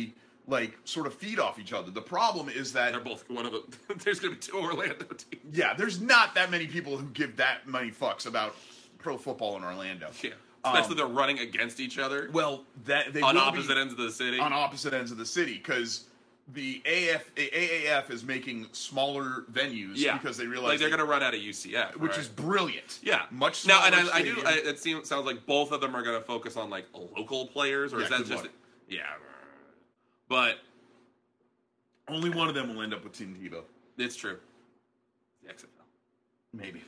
like sort of feed off each other. The problem is that They're both one of the. There's going to be two Orlando teams. yeah, there's not that many people who give that many fucks about pro football in Orlando. Yeah. Especially Um, they're running against each other Well, that they on will opposite be ends of the city. on opposite ends of the city because the A F, A A F is making smaller venues yeah, because they realize like they're they- going to run out of U C F, which right? is brilliant. yeah, much now. And smaller I, I do. stadium. I, it seems sounds like both of them are going to focus on like local players, or Yeah, is that good just luck. yeah? But Only one of them will end up with Tim Tebow. it's true. The X F L. Maybe.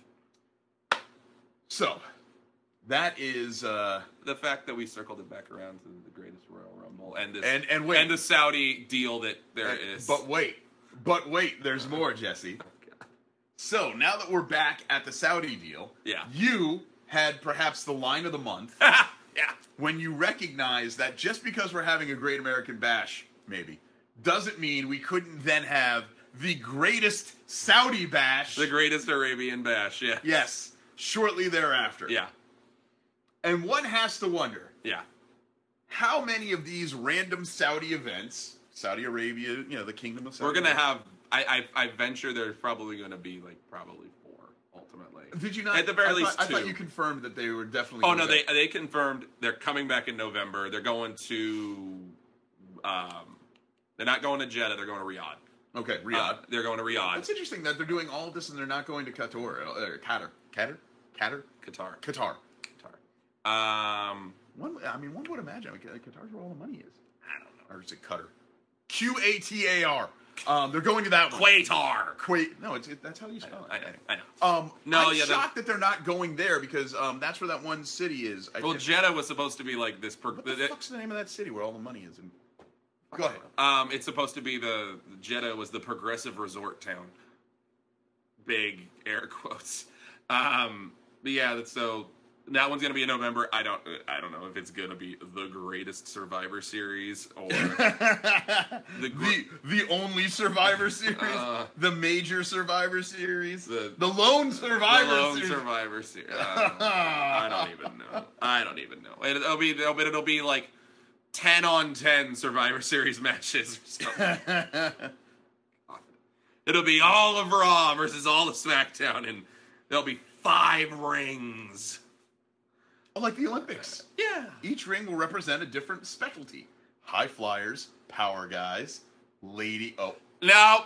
So, that is uh The fact that we circled it back around to the greatest Royal Rumble and this and and wait, and the Saudi deal that there and- is. but wait, but wait, there's more, Jesse. So now that we're back at the Saudi deal, Yeah. you had perhaps the line of the month yeah, when you recognize that just because we're having a Great American Bash, maybe, doesn't mean we couldn't then have the greatest Saudi Bash. the greatest Arabian Bash. Yeah, yes, shortly thereafter. yeah, And one has to wonder, yeah. how many of these random Saudi events, Saudi Arabia, you know, the Kingdom of Saudi We're gonna Arabia- have. I, I I venture there's probably gonna be like probably four ultimately. Did you not? At the very I least thought, I thought two. you confirmed that they were definitely. Oh gonna no, go. they they confirmed they're coming back in November. They're going to. Um, they're not going to Jeddah. They're going to Riyadh. Okay, Uh, Riyadh. they're going to Riyadh, It's interesting that they're doing all of this and they're not going to Qatar or Qatar. Qatar? Qatar? Qatar. Qatar. Qatar. Um, One, I mean, one would imagine. I mean, Qatar's where all the money is. I don't know. Or is it Qatar? Q A T A R. Um, they're going to that one. Qatar. Quait. No, it's, it, that's how you I spell know. it. I know. I know. Um, No, I'm yeah, they're- shocked that they're not going there because um, that's where that one city is. I Well, can't- Jeddah was supposed to be like this. Per- what the it- fuck's the name of that city where all the money is? In? Go ahead. Um, it's supposed to be the Jeddah was the progressive resort town. Big air quotes. Um, but yeah, that's so that one's gonna be in November. I don't, I don't know if it's gonna be the greatest Survivor Series or the, gr- the the only Survivor Series, Uh, the major Survivor Series, the- the lone the Survivor lone Series. Survivor Series. I don't even know. I don't even know. It, it'll be, it'll, it'll be like ten on ten Survivor Series matches or something. It'll be all of Raw versus all of SmackDown, and there'll be five rings. Oh, like the Olympics. Yeah. Each ring will represent a different specialty. High flyers, power guys, lady. Oh, No.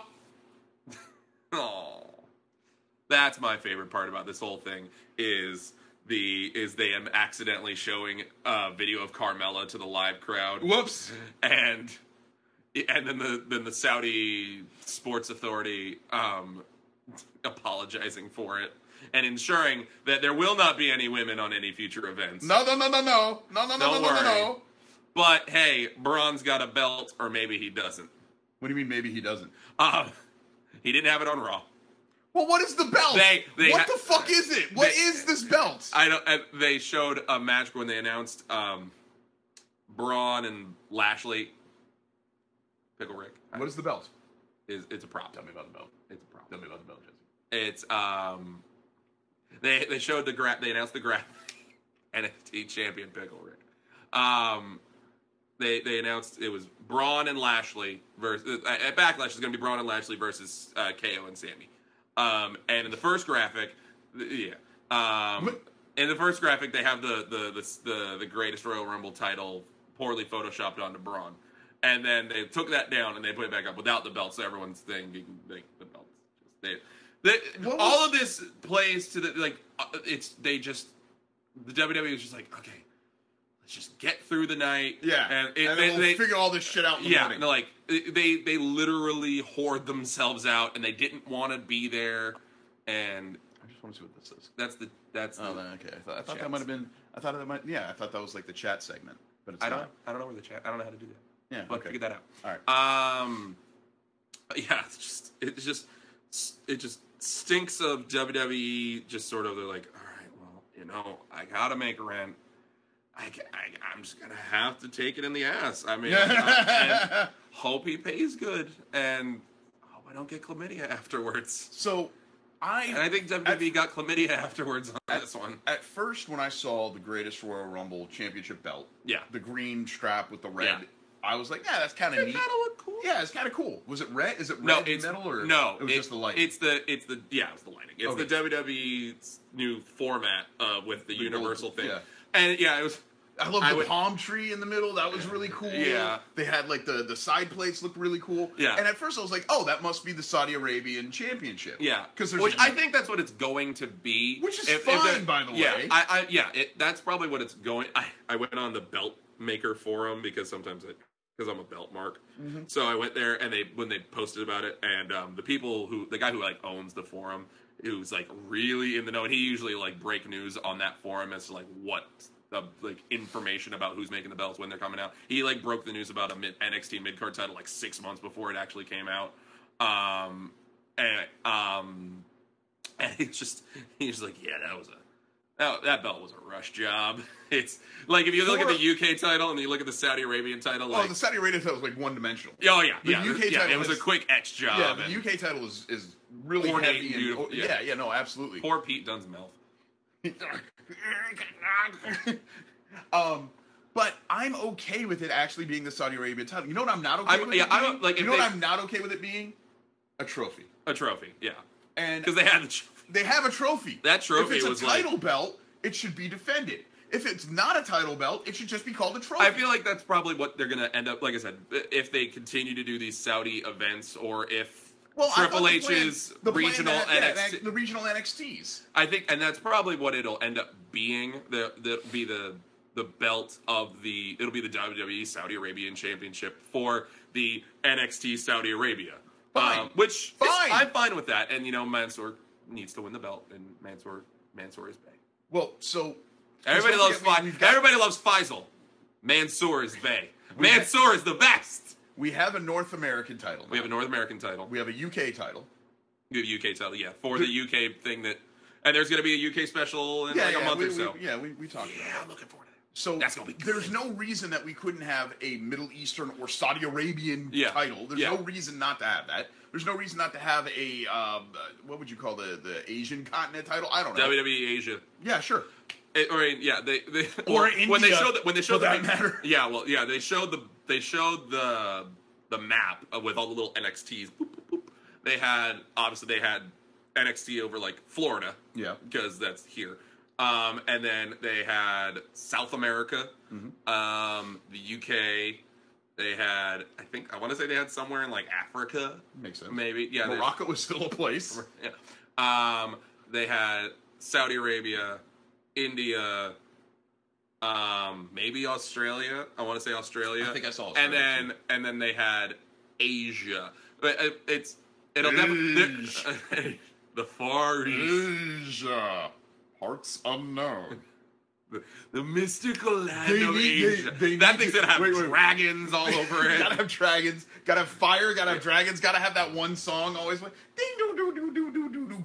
Oh, that's my favorite part about this whole thing is the is them accidentally showing a video of Carmella to the live crowd, whoops. and and then the then the Saudi Sports Authority um, apologizing for it and ensuring that there will not be any women on any future events. No, no, no, no, no, no, no, no, Don't no, no, worry. no. But hey, Braun's got a belt, or maybe he doesn't. What do you mean? Maybe he doesn't. Um, he didn't have it on Raw. Well, what is the belt? They- they what ha- the fuck is it? What they- is this belt? I don't. uh, They showed a match when they announced um, Braun and Lashley. Pickle Rick. What is the belt? Is it's a prop. Tell me about the belt. It's a prop. Tell me about the belt, Jesse. It's um. They they showed the gra- They announced the gra- N X T champion Pickle Rick. Um. They they announced it was Braun and Lashley versus uh, at Backlash is going to be Braun and Lashley versus uh, K O and Sammy. Um. And in the first graphic, th- yeah. Um. What? In the first graphic, they have the the the the, the greatest Royal Rumble title poorly photoshopped onto Braun, and then they took that down and they put it back up without the belt, so everyone's thinking like the belts. They, they What was- all of this plays to the like uh, it's they just the W W E was just like okay, let's just get through the night. Yeah, and, it, and they, then we'll they, figure all this shit out in the yeah, morning. no, like they they literally hoard themselves out, and they didn't want to be there, and I just want to see what this is. that's the that's Oh, the, then, okay. I thought, I thought that Chats. might have been. I thought that might. Yeah, I thought that was like the chat segment, but it's I don't not. I don't know where the chat I don't know how to do that. Yeah, But okay. figure that out. All right. Um, yeah, it's just it's just it just stinks of W W E. Just sort of they're like, all right, well, you know, I gotta make rent. I, I I'm just gonna have to take it in the ass. I mean, uh, and hope he pays good, and hope I don't get chlamydia afterwards. So, I And I think W W E got chlamydia afterwards on at, this one. At first, when I saw the Greatest Royal Rumble Championship belt, Yeah. the green strap with the red, Yeah. I was like, yeah, that's kind of It neat. kind of looked cool. Yeah, it's kind of cool. Was it red? Is it red No, and it's metal or no. It was it- just the light. It's the it's the yeah, it was the lighting. It's Okay. the W W E's new format uh, with the, The universal gold- thing. yeah. And yeah, it was. I love I the would- palm tree in the middle. That was really cool. Yeah. They had like the, the side plates looked really cool. Yeah. And at first I was like, oh, that must be the Saudi Arabian Championship. Yeah, Because there's which a- I think that's what it's going to be. Which is If- if fine, the- by the yeah, way. I, I yeah, it, that's probably what it's going. I, I went on the belt maker forum because sometimes I because I'm a belt mark, Mm-hmm. so I went there and they when they posted about it and um, the people who the guy who like owns the forum who's like really in the know and he usually like break news on that forum as to like what. The, like information about who's making the belts when they're coming out. He like broke the news about a mid, N X T mid card title like six months before it actually came out. Um, and um, and he's just he's like, yeah, that was a that, that belt was a rush job. It's like if you look For- at the U K title and you look at the Saudi Arabian title, Oh, like the Saudi Arabia title was like one dimensional. oh yeah, the yeah, U K yeah, title it was is- a quick etch job. Yeah, the and U K title is, is really Ornate heavy. and And, beautiful, oh, yeah. yeah, yeah, no, absolutely. Poor Pete Dunne's mouth. um, but I'm okay with it actually being the Saudi Arabian title. You know what I'm not okay I'm- with yeah, it I being? don't- like, you if know what they- I'm not okay with it being? A trophy. A trophy, yeah, And because they had the trophy. they have a trophy. That trophy If it's was a like- title belt, it should be defended. If it's not a title belt, it should just be called a trophy. I feel like that's probably what they're going to end up. Like I said, if they continue to do these Saudi events, or if well, I Triple thought the plan- H's the plan regional that- yeah, N X T, the regional N X Ts. I think, and that's probably what it'll end up being. The the be the the belt of the it'll be the W W E Saudi Arabian Championship for the N X T Saudi Arabia, Fine. um, which is- Fine. I'm fine with that. And you know, Mansoor needs to win the belt, and Mansoor Mansoor is Bay. Well, so Everybody don't loves forget, Fa- we- we've got- Everybody loves Faisal. Mansoor is Bay. We ha- Mansoor is the best. we have a North American title. We have a North American title. We have a U K title. We have a U K title, yeah, for the U K thing that, and there's going to be a U K special in Yeah, like yeah, a month we, or so. we, yeah, we, we talked about Yeah, that. I'm looking forward to that. So That's gonna be good. there's no reason that we couldn't have a Middle Eastern or Saudi Arabian Yeah. title. There's Yeah. no reason not to have that. There's no reason not to have a um, uh, what would you call the the Asian continent title? I don't know. W W E Asia, Yeah, sure. It- or yeah, they, they Or well, when they India, showed the, when they for showed the that matter. yeah, well, yeah, they showed the they showed the the map uh, with all the little N X Ts. Boop, boop, boop. They had obviously they had N X T over like Florida, Yeah. because that's here. Um, and then they had South America, Mm-hmm. um, the U K. They had, I think, I want to say they had somewhere in like Africa, Makes sense. maybe. Yeah, they- Morocco is still a place. yeah. Um, they had Saudi Arabia, India, um, maybe Australia. I want to say Australia. I think I saw And Australia, then too. and then they had Asia. But it- it's it'll definitely the Far East, Asia, parts unknown. the, the mystical land They of need- they- Asia. they that need thing's to- gonna have wait, wait. dragons all over it. Gotta have dragons. Gotta have fire. Gotta have dragons. Gotta have that one song always like ding doo doo doo doo doo doo doo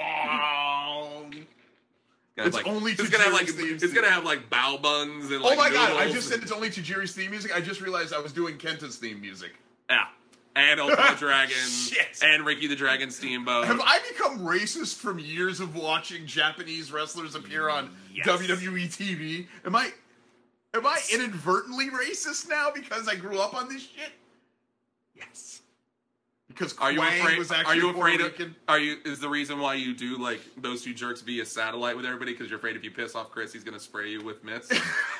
bong. Gonna have, It's like- only it's to gonna have like Jerry's theme it's gonna have like bao buns and Oh like my god! I noodles just and- said it's only to Jerry's theme music. I just realized I was doing Kenta's theme music. Yeah. And Ultimate Dragon. Shit. And Ricky the Dragon Steamboat. Have I become racist from years of watching Japanese wrestlers appear on Yes. W W E T V? Am I am I inadvertently racist now because I grew up on this shit? Yes. Because Are you Quang afraid? was Are actually you afraid Puerto of? Rican? Are you? Is the reason why you do like those two jerks via satellite with everybody because you're afraid if you piss off Chris, he's gonna spray you with mist?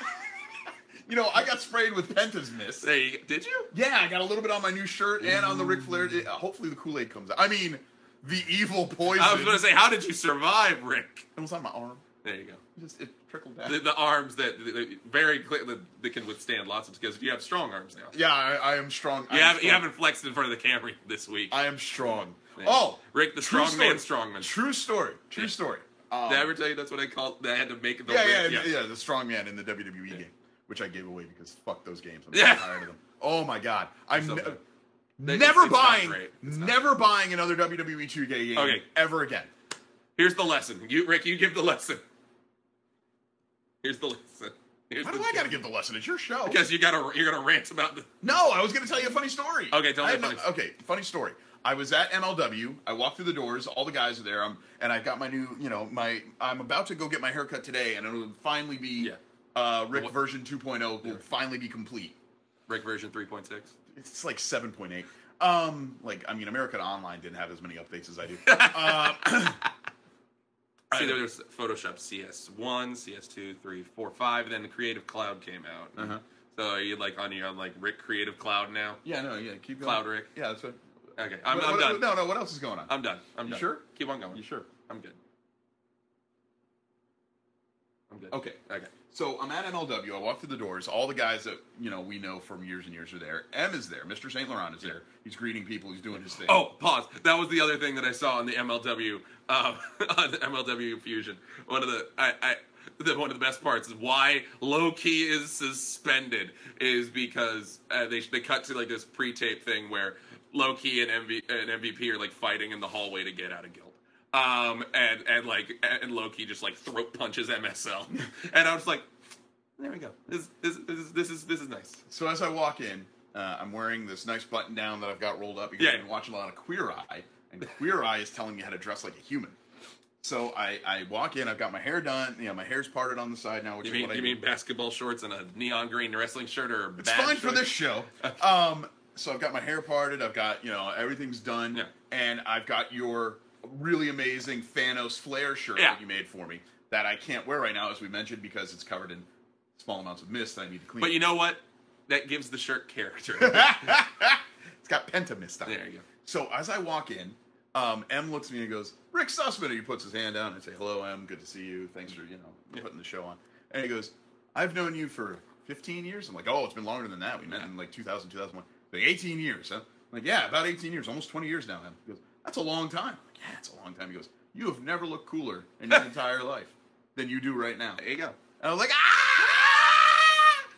You know, I got sprayed with Penta's mist. there you, did you? Yeah, I got a little bit on my new shirt and on the Ric Flair. uh, Hopefully the Kool-Aid comes out. I mean, the evil poison. I was gonna say, how did you survive, Rick? It was on my arm. There you go. It just it trickled down. The, the arms that the, the- very clear that, that can withstand lots of because you have strong arms now. Yeah, I, I am strong. I You am haven't you strong. haven't flexed in front of the camera this week. I am strong. Yeah. Oh, Rick the true strong man, story. strongman. True story. True Yeah. story. Um, Did I ever tell you that's what I called? That I had to make the yeah, Rick- yeah, yeah, the strong man in the W W E game, which I gave away because fuck those games. I'm Yeah. so tired of them. Oh my god, I'm So ne- bad. They- never it's not buying, great. It's not. never buying another W W E two K game Okay. ever again. Here's the lesson. You, Rick, you give the lesson. Here's the lesson. Here's Why the do I gotta give the lesson? It's your show. Because you gotta you're gonna rant about the. No, I was going to tell you a funny story. Okay, tell me I a had funny no- story. Okay, funny story. I was at M L W. I walked through the doors. All the guys are there. I'm, and I got my new, you know, my. I'm about to go get my haircut today, and it'll finally be Yeah. uh, Rick What- version two point oh will Yeah. finally be complete. Rick version three point six. It's like seven point eight. Um, like I mean, American Online didn't have as many updates as I do. uh, See, there was Photoshop C S one, C S two, three, four, five, and then the Creative Cloud came out. Uh-huh. So are you like on your like Rick Creative Cloud now? yeah, no, yeah, keep going. Cloud Rick. Yeah, that's right. Okay, I'm, What- I'm what- done. No, no, what else is going on? I'm done. I'm You done. sure? Keep on going. You sure? I'm good. I'm good. Okay. Okay. So I'm at M L W. I walk through the doors. All the guys that you know we know from years and years are there. M is there. Mister Saint Laurent is there. He's greeting people. He's doing his thing. Oh, pause. That was the other thing that I saw on the M L W, um, on the M L W Fusion. One of the, I, I, the, one of the best parts is why Low Key is suspended is because uh, they they cut to like this pre-tape thing where Low Key and, M V, and M V P are like fighting in the hallway to get out of guild. Um, and, and like, and Low Key just like throat punches M S L. And I was like, there we go. This, this, this, is, this is, this is nice. So as I walk in, uh, I'm wearing this nice button down that I've got rolled up because Yeah. I've been watching a lot of Queer Eye, and Queer Eye is telling me how to dress like a human. So I, I walk in. I've got my hair done. You know, my hair's parted on the side now, which You is mean, what I you do. mean basketball shorts and a neon green wrestling shirt or It's bad fine for shorts? this show. Um, so I've got my hair parted. I've got, you know, everything's done. Yeah. And I've got your really amazing Thanos flare shirt Yeah. that you made for me that I can't wear right now, as we mentioned, because it's covered in small amounts of mist that I need to clean. But you know what? That gives the shirt character. It's got pentamist on it. There you go. So as I walk in, um, M looks at me and goes, Rick Sussman. And he puts his hand down and I say, hello, M. Good to see you. Thanks for, you know, Yeah. putting the show on. And he goes, I've known you for fifteen years. I'm like, oh, it's been longer than that. We met Yeah. in like two thousand, two thousand one. Like, eighteen years, huh? I'm like, yeah, about eighteen years. Almost twenty years now, M. He goes, that's a long time. I'm like, yeah, it's a long time. He goes, you have never looked cooler in your entire life than you do right now. There you go. And I was like, ah!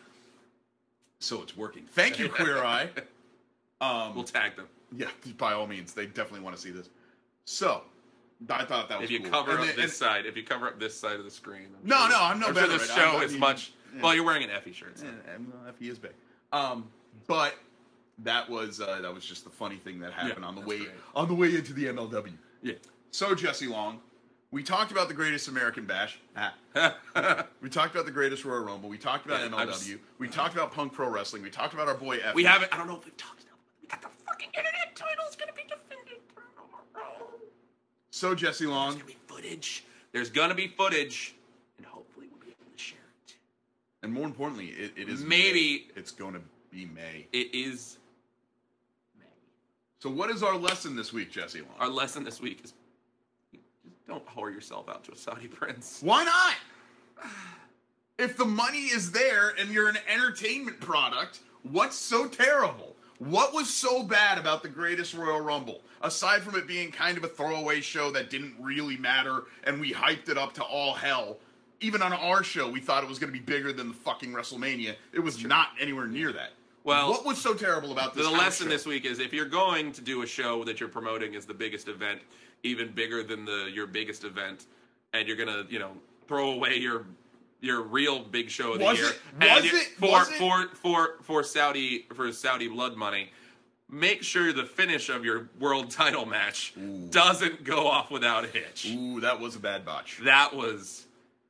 So it's working. Thank you, Queer Eye. Um, We'll tag them. yeah, by all means, they definitely want to see this. So, I thought that was If you cool. cover And up then- this and- side, if you cover up this side of the screen. I'm No, sure, no, I'm no I'm better sure the at it. show I'm- is I mean, much. yeah. Well, you're wearing an Effie shirt. So. Yeah, and, well, Effie is big. Um, but that was uh, that was just the funny thing that happened Yeah, on the that's way great. on the way into the M L W. Yeah. So Jesse Long, we talked about the Greatest American Bash. Ah. We talked about the Greatest Royal Rumble. We talked about Yeah, M I'm L W. s- We talked about Punk Pro Wrestling. We talked about our boy Effie. We haven't. I don't know if we've talked about. We got the fucking internet title is gonna be defended tomorrow. So Jesse There's Long, gonna be footage. There's gonna be footage, and hopefully we'll be able to share it. and more importantly, it, it is Maybe- May. It's going to be May. It is. So what is our lesson this week, Jesse Long? Our lesson this week is just don't whore yourself out to a Saudi prince. Why not? If the money is there and you're an entertainment product, what's so terrible? What was so bad about the Greatest Royal Rumble? Aside from it being kind of a throwaway show that didn't really matter and we hyped it up to all hell. Even on our show, we thought it was going to be bigger than the fucking WrestleMania. It was not anywhere near that. Well, what was so terrible about this The house lesson show? this week is if you're going to do a show that you're promoting as the biggest event, even bigger than the your biggest event, and you're gonna, you know, throw away your your real big show of the Was year, it- and was you- it- for was it? for for for Saudi for Saudi blood money, make sure the finish of your world title match doesn't go off without a hitch. Ooh, that was a bad botch. That was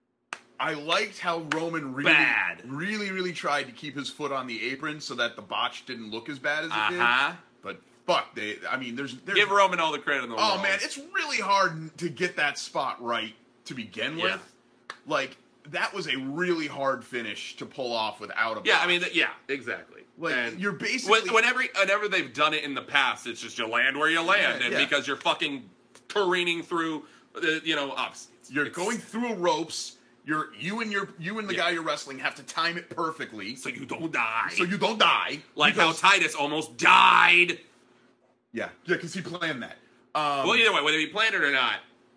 I liked how Roman really, Bad. really, really tried to keep his foot on the apron so that the botch didn't look as bad as it did. uh-huh. But fuck, they. I mean, there's, there's Give Roman all the credit in the world. oh man, it's really hard to get that spot right to begin Yeah. with. Like that was a really hard finish to pull off without a. Yeah, botch. I mean, th- yeah, exactly. like And you're basically when- whenever whenever they've done it in the past, it's just you land where you land, Yeah, and yeah. because you're fucking careening through, the, you know, obviously it's- you're it's- going through ropes. You're you and your you and the Yeah. guy you're wrestling have to time it perfectly so you don't die. so you don't die. like because- how Titus almost died. yeah, yeah, because he planned that. Um, Well, either way, whether he planned it or not,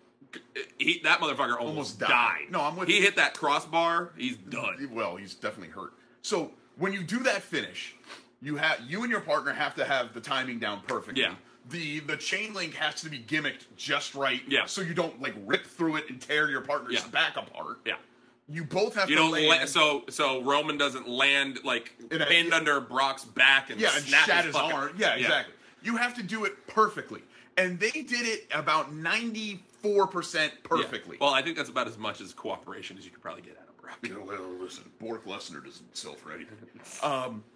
he, that motherfucker almost, Almost died. died. No, I'm with He you. hit that crossbar. He's done. Well, he's definitely hurt. So when you do that finish, you have you and your partner have to have the timing down perfectly. Yeah. The the chain link has to be gimmicked just right. Yeah. So you don't like rip through it and tear your partner's Yeah. back apart. Yeah. You both have You to don't land. la- so so Roman doesn't land like In a- pinned under Brock's back and yeah, and snap shat his his fucking- arm. Yeah, exactly. You have to do it perfectly, and they did it about ninety four percent Yeah. perfectly. Well, I think that's about as much as cooperation as you could probably get out of Brock. You know, listen, Bork Lesnar doesn't sell for anything. Um,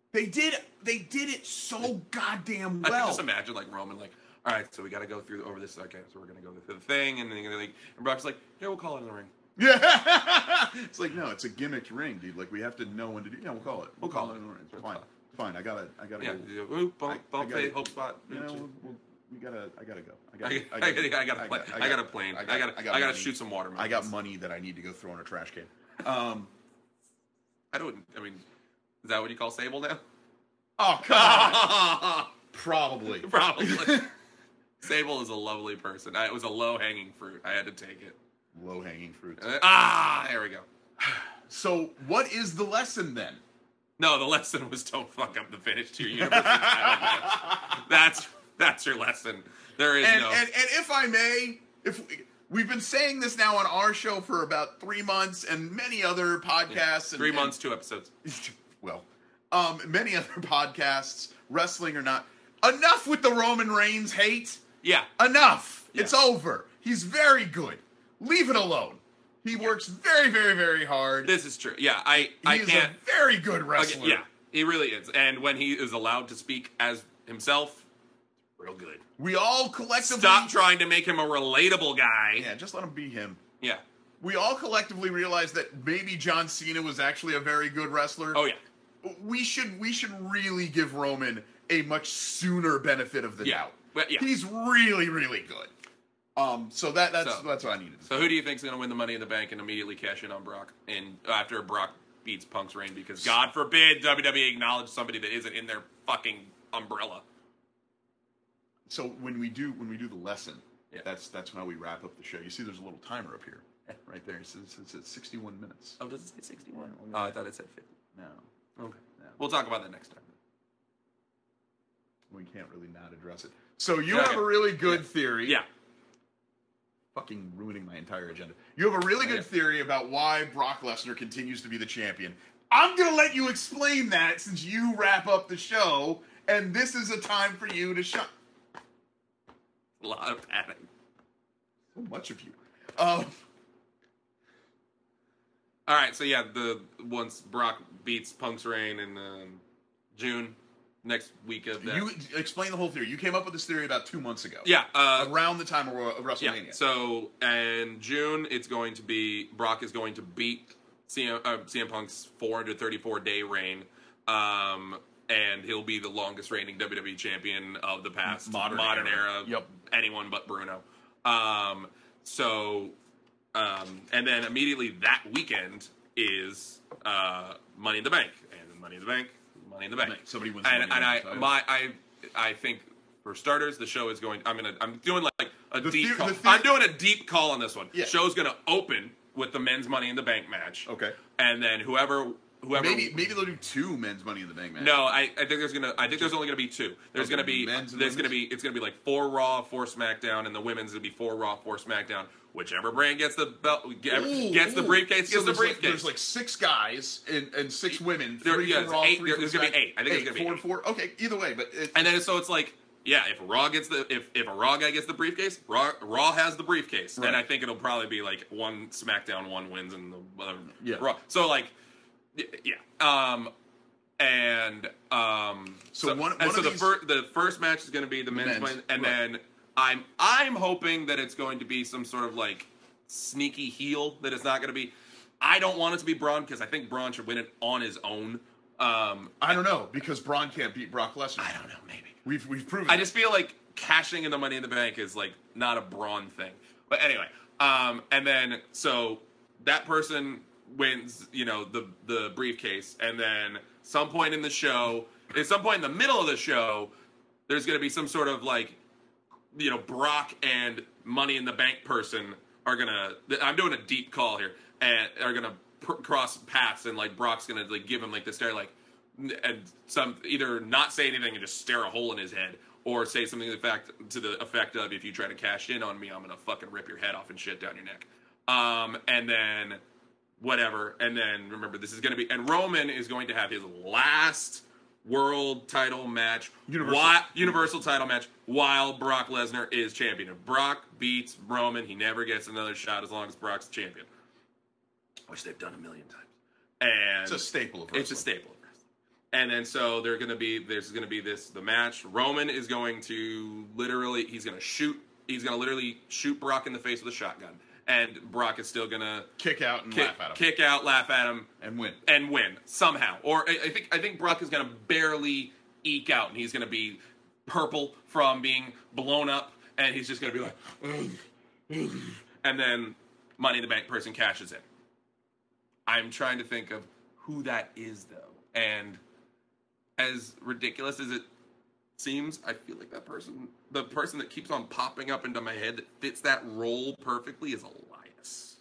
They did. They did it so goddamn I can well. just imagine like Roman like, all right, so we got to go through over this. Okay, so we're gonna go through the thing, and then you're like, and Brock's like, yeah, we'll call it in the ring. Yeah. It's like, no, it's a gimmicked ring, dude. Like, we have to know when to do. Yeah, we'll call it. We'll call it. in the ring. It's It's fine. fine. Fine. I gotta. I gotta. Yeah, Go. ooh, bump, I- bump, I gotta- fade, hope spot. You know, we'll, we'll, we gotta. I gotta go. I I, gotta. I, I, got, I got a plane. I, got a plane. I got. I got. I got to money. shoot some water. I got money that I need to go throw in a trash can. Um. I don't. I mean, is that what you call Sable now? Oh, come on. Probably. Probably. Sable is a lovely person. I, it was a low hanging fruit. I had to take it. Low hanging fruits. Uh, ah, there we go. So, what is the lesson then? No, the lesson was don't fuck up the finish to your Universal title match. That's that's your lesson. There is And, no. and and if I may, if we, we've been saying this now on our show for about three months, and many other podcasts. Three and, months, two episodes. And, well, um, many other podcasts, wrestling or not. Enough with the Roman Reigns hate. Yeah. Enough. Yeah. It's over. He's very good. Leave it alone. He works very, very, very hard. This is true. Yeah, I I He's can't. a very good wrestler. Okay, yeah, he really is. And when he is allowed to speak as himself, real good. We all collectively Stop trying to make him a relatable guy. Yeah, just let him be him. Yeah. We all collectively realized that maybe John Cena was actually a very good wrestler. Oh yeah. We should we should really give Roman a much sooner benefit of the Yeah. doubt. But, yeah. He's really, really good. Um, so that that's So- that's what I needed to So say. who do you think's going to win the Money in the Bank and immediately cash in on Brock? And after Brock beats Punk's reign, because God forbid W W E acknowledge somebody that isn't in their fucking umbrella. So when we do when we do the lesson, Yeah. that's that's how we wrap up the show. You see, there's a little timer up here, right there. It says it's at sixty-one minutes. Oh, does it say sixty-one? Oh, I thought it said fifty. No, Okay. no, We'll talk about that next time. we can't really not address it. So you Yeah, have okay. a really good Yeah. theory. Yeah. Fucking ruining my entire agenda. You have a really good Yeah. theory about why Brock Lesnar continues to be the champion. I'm going to let you explain that since you wrap up the show, and this is a time for you to shine. A lot of padding. So much of you. Um, All right, so yeah, the once Brock beats Punk's reign in um, June, next week of that. you explain the whole theory. You came up with this theory about two months ago. yeah, uh, Around the time of Ro- of yeah. WrestleMania. So in June, it's going to be Brock is going to beat C M, uh, C M Punk's four hundred thirty-four day reign, um, and he'll be the longest reigning W W E champion of the past Modern modern era. era. Yep. Anyone but Bruno. Um, so, um, and then immediately that weekend is uh, Money in the Bank, and Money in the Bank, Money in the Bank. Somebody wins the and, Money in and the I, Bank title. my, I, I think for starters, the show is going. I'm gonna, I'm doing like a The deep theor- call. the theor- I'm doing a deep call on this one. Yeah. Show's gonna open with the men's Money in the Bank match. Okay. And then whoever, whoever. Maybe maybe they'll do two men's Money in the Bank matches. No, I, I think there's gonna. I think there's only gonna be two. There's Okay, gonna be. men's and There's gonna women's? be. It's gonna be like four Raw, four SmackDown, and the women's gonna be four Raw, four SmackDown. Whichever brand gets the belt, get- Ooh, gets the ooh. briefcase, So gets the there's like- briefcase. there's like six guys and, and six women. There- Three yeah, from it's Raw, eight. three There- from there's gonna be Smack- eight. I think there's gonna be four, eight. four. Okay, either way, but it, And then so it's like, yeah, if Raw gets the if if a Raw guy gets the briefcase, Raw Raw has the briefcase, Right. and I think it'll probably be like one SmackDown, one wins, and the uh, Yeah. Raw. So like, y- yeah. Um, and um, So one- and one so of the these- first the first match is going to be the, men's, men's, one, and right. then I'm I'm hoping that it's going to be some sort of like sneaky heel, that it's not going to be. I don't want it to be Braun because I think Braun should win it on his own. Um, I don't know because Braun can't beat Brock Lesnar. I don't know, maybe. We've we've proven. I that. just feel like cashing in the Money in the Bank is like not a Braun thing. But anyway, um, and then so that person wins, you know, the the briefcase, and then some point in the show, at some point in the middle of the show, there's going to be some sort of like, you know, Brock and Money in the Bank person are gonna. I'm doing a deep call here, and are gonna pr- cross paths, and like Brock's gonna like give him like the stare, like, and some either not say anything and just stare a hole in his head, or say something to the fact to the effect of, if you try to cash in on me, I'm gonna fucking rip your head off and shit down your neck. Um, and then whatever, and then remember this is gonna be, and Roman is going to have his last world title match, Universal. Whi- universal title match, while Brock Lesnar is champion. If Brock beats Roman, he never gets another shot as long as Brock's champion, which they've done a million times. And It's a staple of wrestling. it's a staple of wrestling. And then so they're gonna be there's gonna be this the match. Roman is going to literally he's gonna shoot he's gonna literally shoot Brock in the face with a shotgun. And Brock is still gonna Kick out and kick, laugh at him. kick out, laugh at him, And win. and win somehow. Or I, I think I think Brock is gonna barely eke out, and he's gonna be purple from being blown up, and he's just gonna be like, and then Money in the Bank person cashes in. I'm trying to think of who that is though, and as ridiculous as it seems, I feel like that person, the person that keeps on popping up into my head that fits that role perfectly is Elias.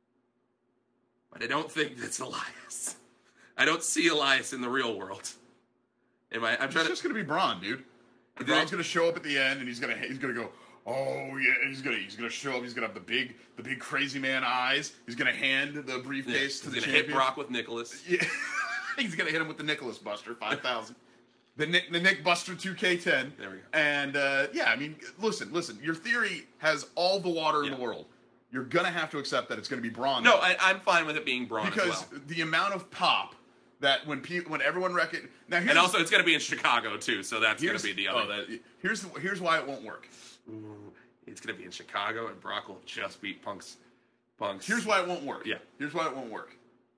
But I don't think that's Elias. I don't see Elias in the real world. Am I? I'm It's trying just to. gonna be Braun, dude. Dude. Braun's gonna show up at the end, and he's gonna he's gonna go, oh yeah, and he's gonna he's gonna show up. He's gonna have the big the big crazy man eyes. He's gonna hand the briefcase He's to the gonna champion. hit Brock with Nicholas. Yeah, he's gonna hit him with the Nicholas Buster five thousand. The Nick, the Nick Buster two K ten. There we go. And, uh, yeah, I mean, listen, listen. Your theory has all the water in Yeah. the world. You're going to have to accept that it's going to be Braun. No, I, I'm fine with it being Braun Because as well. the amount of pop that when people, when everyone reckon... Now, here's, And also, it's going to be in Chicago too, so that's going here's, to be the oh, other. that, here's, the, here's why it won't work. Ooh, it's going to be in Chicago, and Brock will just beat Punk's. Punk's. Here's why it won't work. Yeah. Here's why it won't work.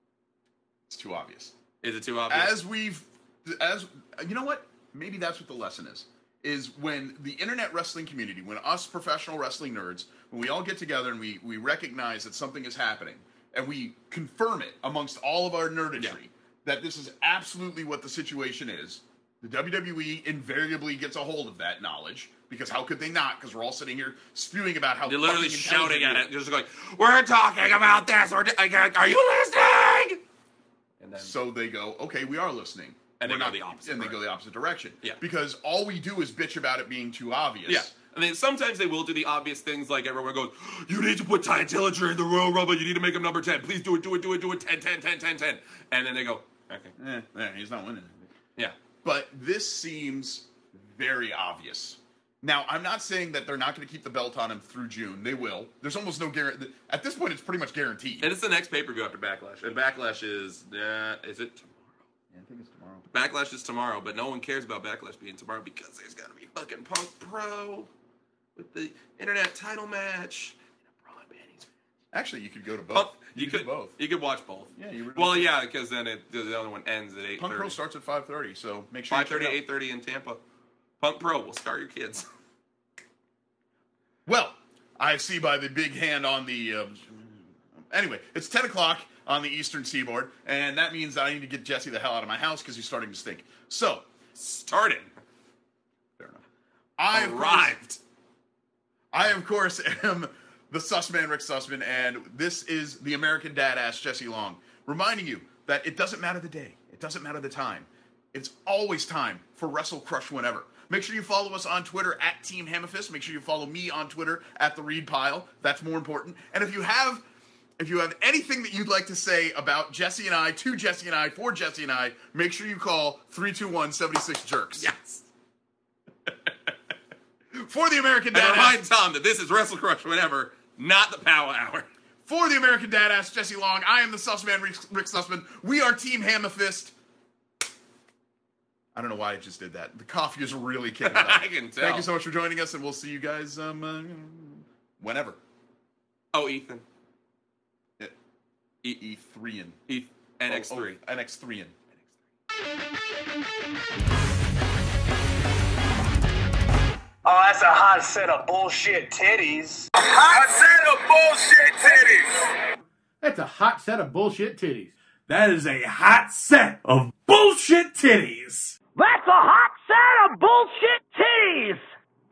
It's too obvious. Is it too obvious? As we've... as You know what? Maybe that's what the lesson is. Is when the internet wrestling community, when us professional wrestling nerds, when we all get together and we, we recognize that something is happening, and we confirm it amongst all of our nerdistry, Yeah. that this is absolutely what the situation is, the W W E invariably gets a hold of that knowledge, because how could they not? Because we're all sitting here spewing about how They're literally fucking shouting at intelligent it, just like, "We're talking about this. We're I got- are you listening?" And then, So they go, okay, we are listening. And they We're go not, the opposite And they go direction. the opposite direction. Yeah. Because all we do is bitch about it being too obvious. yeah, I mean, sometimes they will do the obvious things, like everyone goes, "You need to put Ty Dillinger in the Royal Rumble. You need to make him number ten. Please do it, do it, do it, do it. ten, ten, ten, ten, ten." And then they go, "Okay, Eh, eh, he's not winning. yeah." But this seems very obvious. Now, I'm not saying that they're not going to keep the belt on him through June. They will. There's almost no guarantee. At this point, it's pretty much guaranteed. And it's the next pay per view after Backlash, and Backlash is, uh, is it tomorrow? Yeah, I think it's tomorrow. Backlash is tomorrow, but no one cares about Backlash being tomorrow because there's got to be fucking Punk Pro with the internet title match and a Braun Panties match. Actually, you could go to both. Punk, you, you could could do both. You could watch both. Yeah, you really Well, could. yeah, because then it, the other one ends at eight Punk Pro thirty. starts at five thirty, so make sure Five you check thirty, it out. eight thirty in Tampa. Punk Pro will scar your kids. Well, I see by the big hand on the... Uh, anyway, it's ten o'clock on the Eastern Seaboard, and that means I need to get Jesse the hell out of my house because he's starting to stink. So, Starting. fair enough. I, of course, Arrived. I, of course, am the Sussman, Rick Sussman, and this is the American Dad-Ass Jesse Long, reminding you that it doesn't matter the day. It doesn't matter the time. It's always time for Wrestle Crush Whenever. Make sure you follow us on Twitter at Team Hammerfist. Make sure you follow me on Twitter at The Reed Pile. That's more important. And if you have... If you have anything that you'd like to say about Jesse and I, to Jesse and I, for Jesse and I, make sure you call three two one, seven six jerks. Yes. For the American And Dad remind Tom that this is Wrestle Crush Whenever, not the Power Hour. For the American Dad-Ass Jesse Long, I am the Sussman, Rick, Rick Sussman. We are Team Hammerfist. I don't know why I just did that. The coffee is really kicking it up. I can tell. Thank you so much for joining us, and we'll see you guys um, uh, whenever. Oh, Ethan. E E three in E- N X three. N X three in. Oh, that's a hot set of bullshit titties. Hot set of bullshit titties. That's a hot set of bullshit titties. That is a hot set of bullshit titties. That's a hot set of bullshit titties.